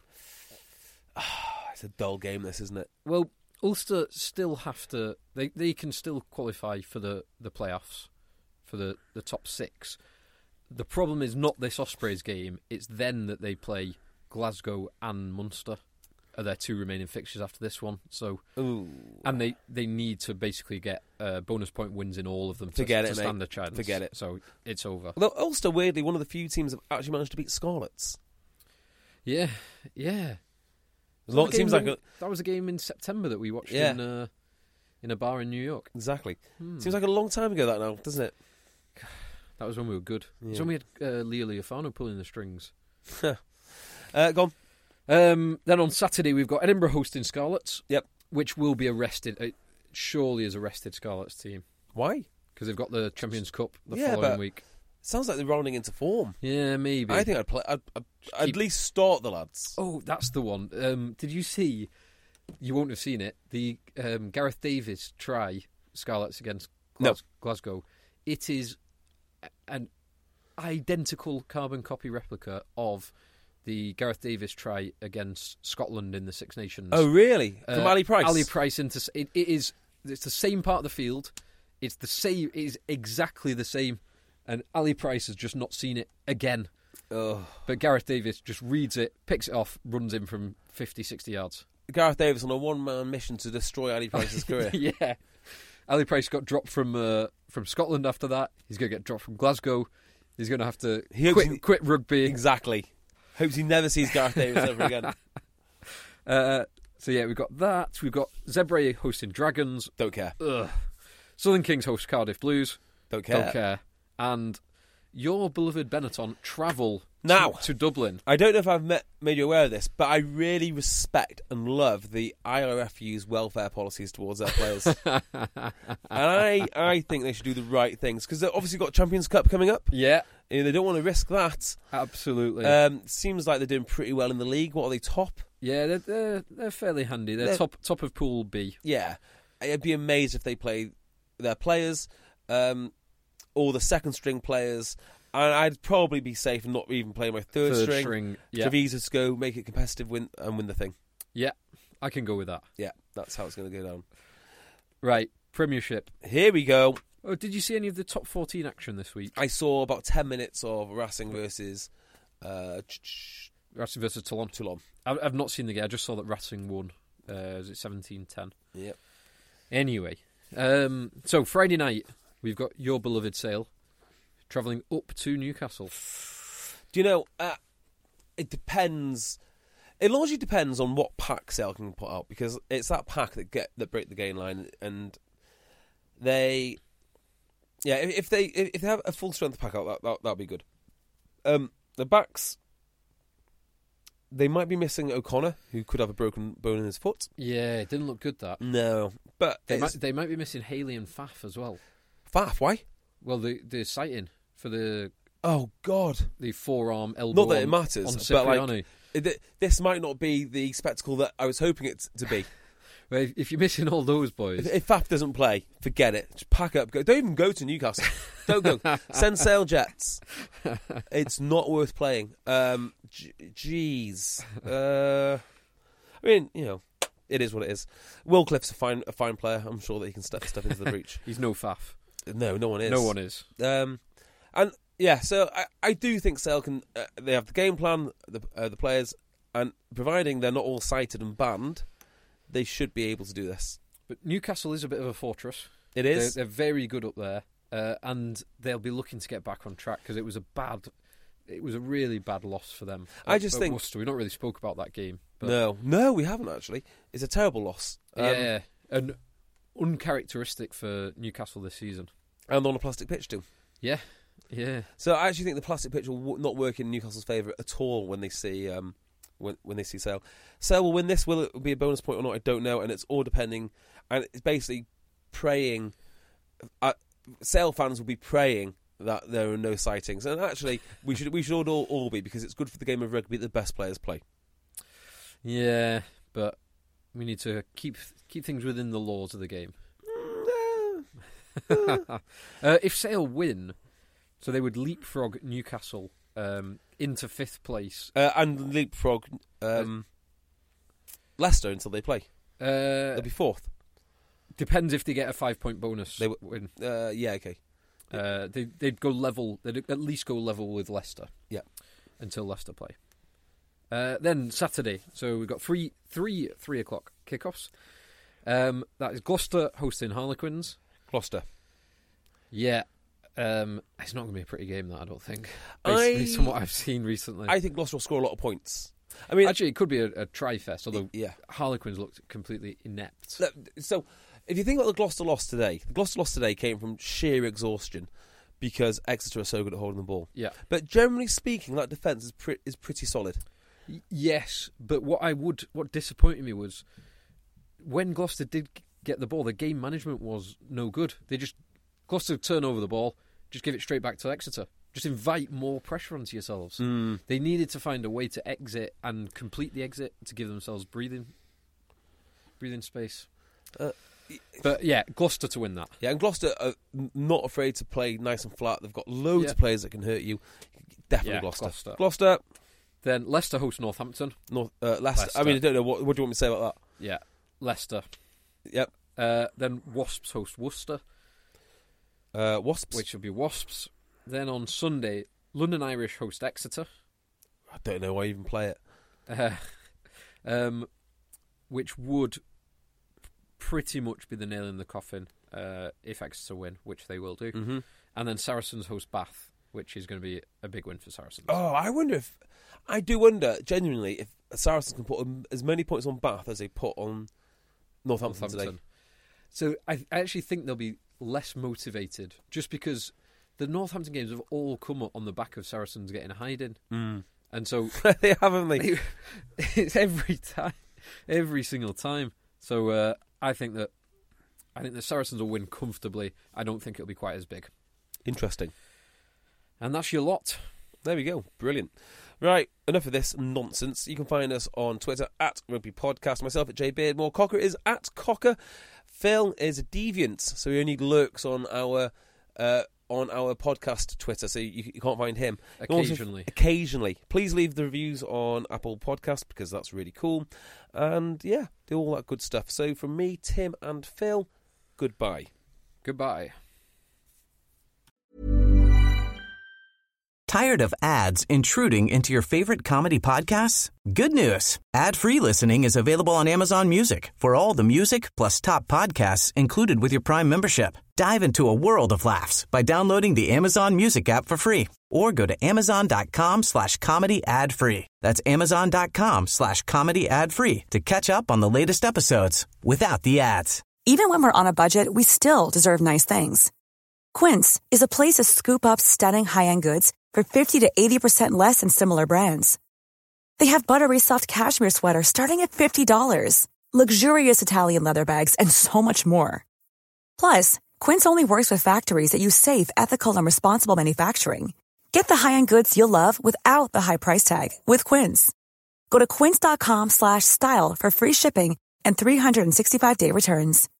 S3: It's a dull game, this, isn't it?
S4: Well, Ulster still have to... They can still qualify for the playoffs, for the top 6. The problem is not this Ospreys game, it's then that they play Glasgow and Munster are their 2 remaining fixtures after this one. So,
S3: Ooh.
S4: and they need to basically get bonus point wins in all of them
S3: Forget
S4: to
S3: it,
S4: stand
S3: mate.
S4: a chance.
S3: Forget it.
S4: So it's over.
S3: Although Ulster, weirdly, one of the few teams that have actually managed to beat Scarlets.
S4: Yeah.
S3: It seems like
S4: that was a game in September that we watched
S3: Yeah.
S4: in a bar in New York.
S3: Exactly. Seems like a long time ago that now, doesn't it?
S4: That was when we were good. It was when we had Leo Leofano pulling the strings.
S3: Go on.
S4: Then on Saturday we've got Edinburgh hosting Scarlets.
S3: Yep.
S4: Which will be arrested. Surely is a rested Scarlets team
S3: Why?
S4: because they've got the Champions Cup the
S3: Yeah,
S4: following
S3: but-
S4: week.
S3: Sounds like they're rounding into form.
S4: Yeah, maybe.
S3: I think I'd play. I'd at least start the lads.
S4: Oh, that's the one. Did you see? You won't have seen it. The Gareth Davies try Scarlets against Glasgow. It is an identical carbon copy replica of the Gareth Davies try against Scotland in the Six Nations.
S3: Oh, really? From Ali Price?
S4: Ali Price into it is. It's the same part of the field. It's the same. It is exactly the same. And Ali Price has just not seen it again.
S3: Ugh.
S4: But Gareth Davies just reads it, picks it off, runs in from 50, 60 yards.
S3: Gareth Davies on a one-man mission to destroy Ali Price's career.
S4: Yeah. Ali Price got dropped from Scotland after that. He's going to get dropped from Glasgow. He's going to have to quit rugby.
S3: Exactly. Hopes he never sees Gareth Davies ever again.
S4: So yeah, we've got that. We've got Zebre hosting Dragons.
S3: Don't care.
S4: Ugh. Southern Kings host Cardiff Blues.
S3: Don't care.
S4: Don't care. And your beloved Benetton travel
S3: Now.
S4: to Dublin.
S3: I don't know if I've made you aware of this, but I really respect and love the IRFU's welfare policies towards their players. And I think they should do the right things, because they've obviously got Champions Cup coming up.
S4: Yeah,
S3: They don't want to risk that.
S4: absolutely.
S3: Seems like they're doing pretty well in the league. What are they, top?
S4: Yeah, they're fairly handy. They're top of Pool B.
S3: Yeah. I'd be amazed if they play their players, or the second string players, and I'd probably be safe and not even play my third string.
S4: Yeah.
S3: Treviso to go, make it competitive, win the thing.
S4: Yeah, I can go with that.
S3: Yeah, that's how it's going to go down.
S4: Right, Premiership.
S3: Here we go.
S4: Oh, did you see any of the top 14 action this week?
S3: I saw about 10 minutes of Racing versus
S4: Racing versus Toulon.
S3: Toulon.
S4: I've not seen the game. I just saw that Racing won. Was it 17-10?
S3: Yep.
S4: Anyway, so Friday night we've got your beloved Sale travelling up to Newcastle.
S3: Do you know? It depends. It largely depends on what pack Sale can put out, because it's that pack that break the gain line, and they, yeah, if they have a full strength pack out, that'll be good. The backs, they might be missing O'Connor, who could have a broken bone in his foot.
S4: Yeah, it didn't look good, that.
S3: No, but
S4: They might be missing Haley and Faf as well.
S3: Faf, why?
S4: Well, the sighting for the
S3: God,
S4: the forearm elbow.
S3: not that it
S4: on
S3: matters, but
S4: Cipriani.
S3: like this might not be the spectacle that I was hoping it to be.
S4: Well, if you're missing all those boys,
S3: If Faf doesn't play, forget it. Just pack up. Go. Don't even go to Newcastle. Don't go. Send Sale jets. It's not worth playing. Jeez. I mean, it is what it is. Will Cliff's a fine player. I'm sure that he can step into the breach.
S4: he's no Faf.
S3: No one is.
S4: No one is.
S3: And yeah, so I do think Sale can. They have the game plan, the players, and providing they're not all cited and banned, they should be able to do this.
S4: But Newcastle is a bit of a fortress.
S3: It is.
S4: They're very good up there, and they'll be looking to get back on track because it was a really bad loss for them.
S3: I just
S4: at
S3: think
S4: Worcester. We not really spoke about that game. But
S3: No, we haven't actually. It's a terrible loss.
S4: Yeah, and uncharacteristic for Newcastle this season.
S3: And on a plastic pitch too.
S4: Yeah.
S3: So I actually think the plastic pitch will not work in Newcastle's favour at all when they see when they see Sale. Sale will win this. Will it be a bonus point or not? I don't know, and it's all depending. And it's basically praying. Sale fans will be praying that there are no sightings, and actually we should all be, because it's good for the game of rugby that the best players play.
S4: Yeah, but we need to keep things within the laws of the game. If Sale win, so they would leapfrog Newcastle into 5th place.
S3: And leapfrog Leicester until they play. They'll be 4th.
S4: Depends if they get a 5-point bonus win.
S3: Yeah, okay.
S4: They'd go level. They'd at least go level with Leicester.
S3: Yeah.
S4: Until Leicester play. Then Saturday. So we've got three 3:00 kickoffs. That is Gloucester hosting Harlequins.
S3: Gloucester.
S4: Yeah. It's not going to be a pretty game, that, I don't think. Based on what I've seen recently.
S3: I think Gloucester will score a lot of points. I mean,
S4: actually, it could be a tri-fest, although Harlequins looked completely inept.
S3: So, if you think about the Gloucester loss today came from sheer exhaustion because Exeter are so good at holding the ball.
S4: Yeah.
S3: But generally speaking, that defence is pretty solid.
S4: Yes, but what disappointed me was when Gloucester did get the ball, the game management was no good. Gloucester turn over the ball, just give it straight back to Exeter. Just invite more pressure onto yourselves. They needed to find a way to exit and complete the exit to give themselves breathing space. But yeah, Gloucester to win that.
S3: Yeah, and Gloucester are not afraid to play nice and flat. They've got loads of players that can hurt you. Definitely Gloucester.
S4: Then Leicester host Northampton.
S3: Leicester. I mean, I don't know. What do you want me to say about that?
S4: Yeah, Leicester.
S3: Yep.
S4: Then Wasps host Worcester.
S3: Wasps.
S4: Which will be Wasps. Then on Sunday, London Irish host Exeter.
S3: I don't know why you even play
S4: it. Which would pretty much be the nail in the coffin if Exeter win, which they will do.
S3: Mm-hmm.
S4: And then Saracens host Bath, which is going to be a big win for Saracens.
S3: Oh, I do wonder, genuinely, if Saracens can put as many points on Bath as they put on Northampton today.
S4: So I actually think they'll be less motivated, just because the Northampton games have all come on the back of Saracens getting a hiding. And so
S3: they haven't they?
S4: It's every single time. So I think the Saracens will win comfortably. I don't think it'll be quite as big.
S3: Interesting.
S4: And that's your lot.
S3: There we go. Brilliant. Right, enough of this nonsense. You can find us on Twitter at Rugby Podcast. Myself at J Beardmore. Cocker is at Cocker. Phil is a deviant, so he only lurks on our podcast Twitter, so you can't find him. Occasionally. Please leave the reviews on Apple Podcasts, because that's really cool. And yeah, do all that good stuff. So from me, Tim and Phil, goodbye.
S4: Goodbye.
S1: Tired of ads intruding into your favorite comedy podcasts? Good news. Ad-free listening is available on Amazon Music for all the music plus top podcasts included with your Prime membership. Dive into a world of laughs by downloading the Amazon Music app for free or go to amazon.com/comedy ad-free. That's amazon.com/comedy ad-free to catch up on the latest episodes without the ads.
S8: Even when we're on a budget, we still deserve nice things. Quince is a place to scoop up stunning high-end goods for 50 to 80% less than similar brands. They have buttery soft cashmere sweaters starting at $50, luxurious Italian leather bags, and so much more. Plus, Quince only works with factories that use safe, ethical, and responsible manufacturing. Get the high-end goods you'll love without the high price tag with Quince. Go to quince.com/style for free shipping and 365-day returns.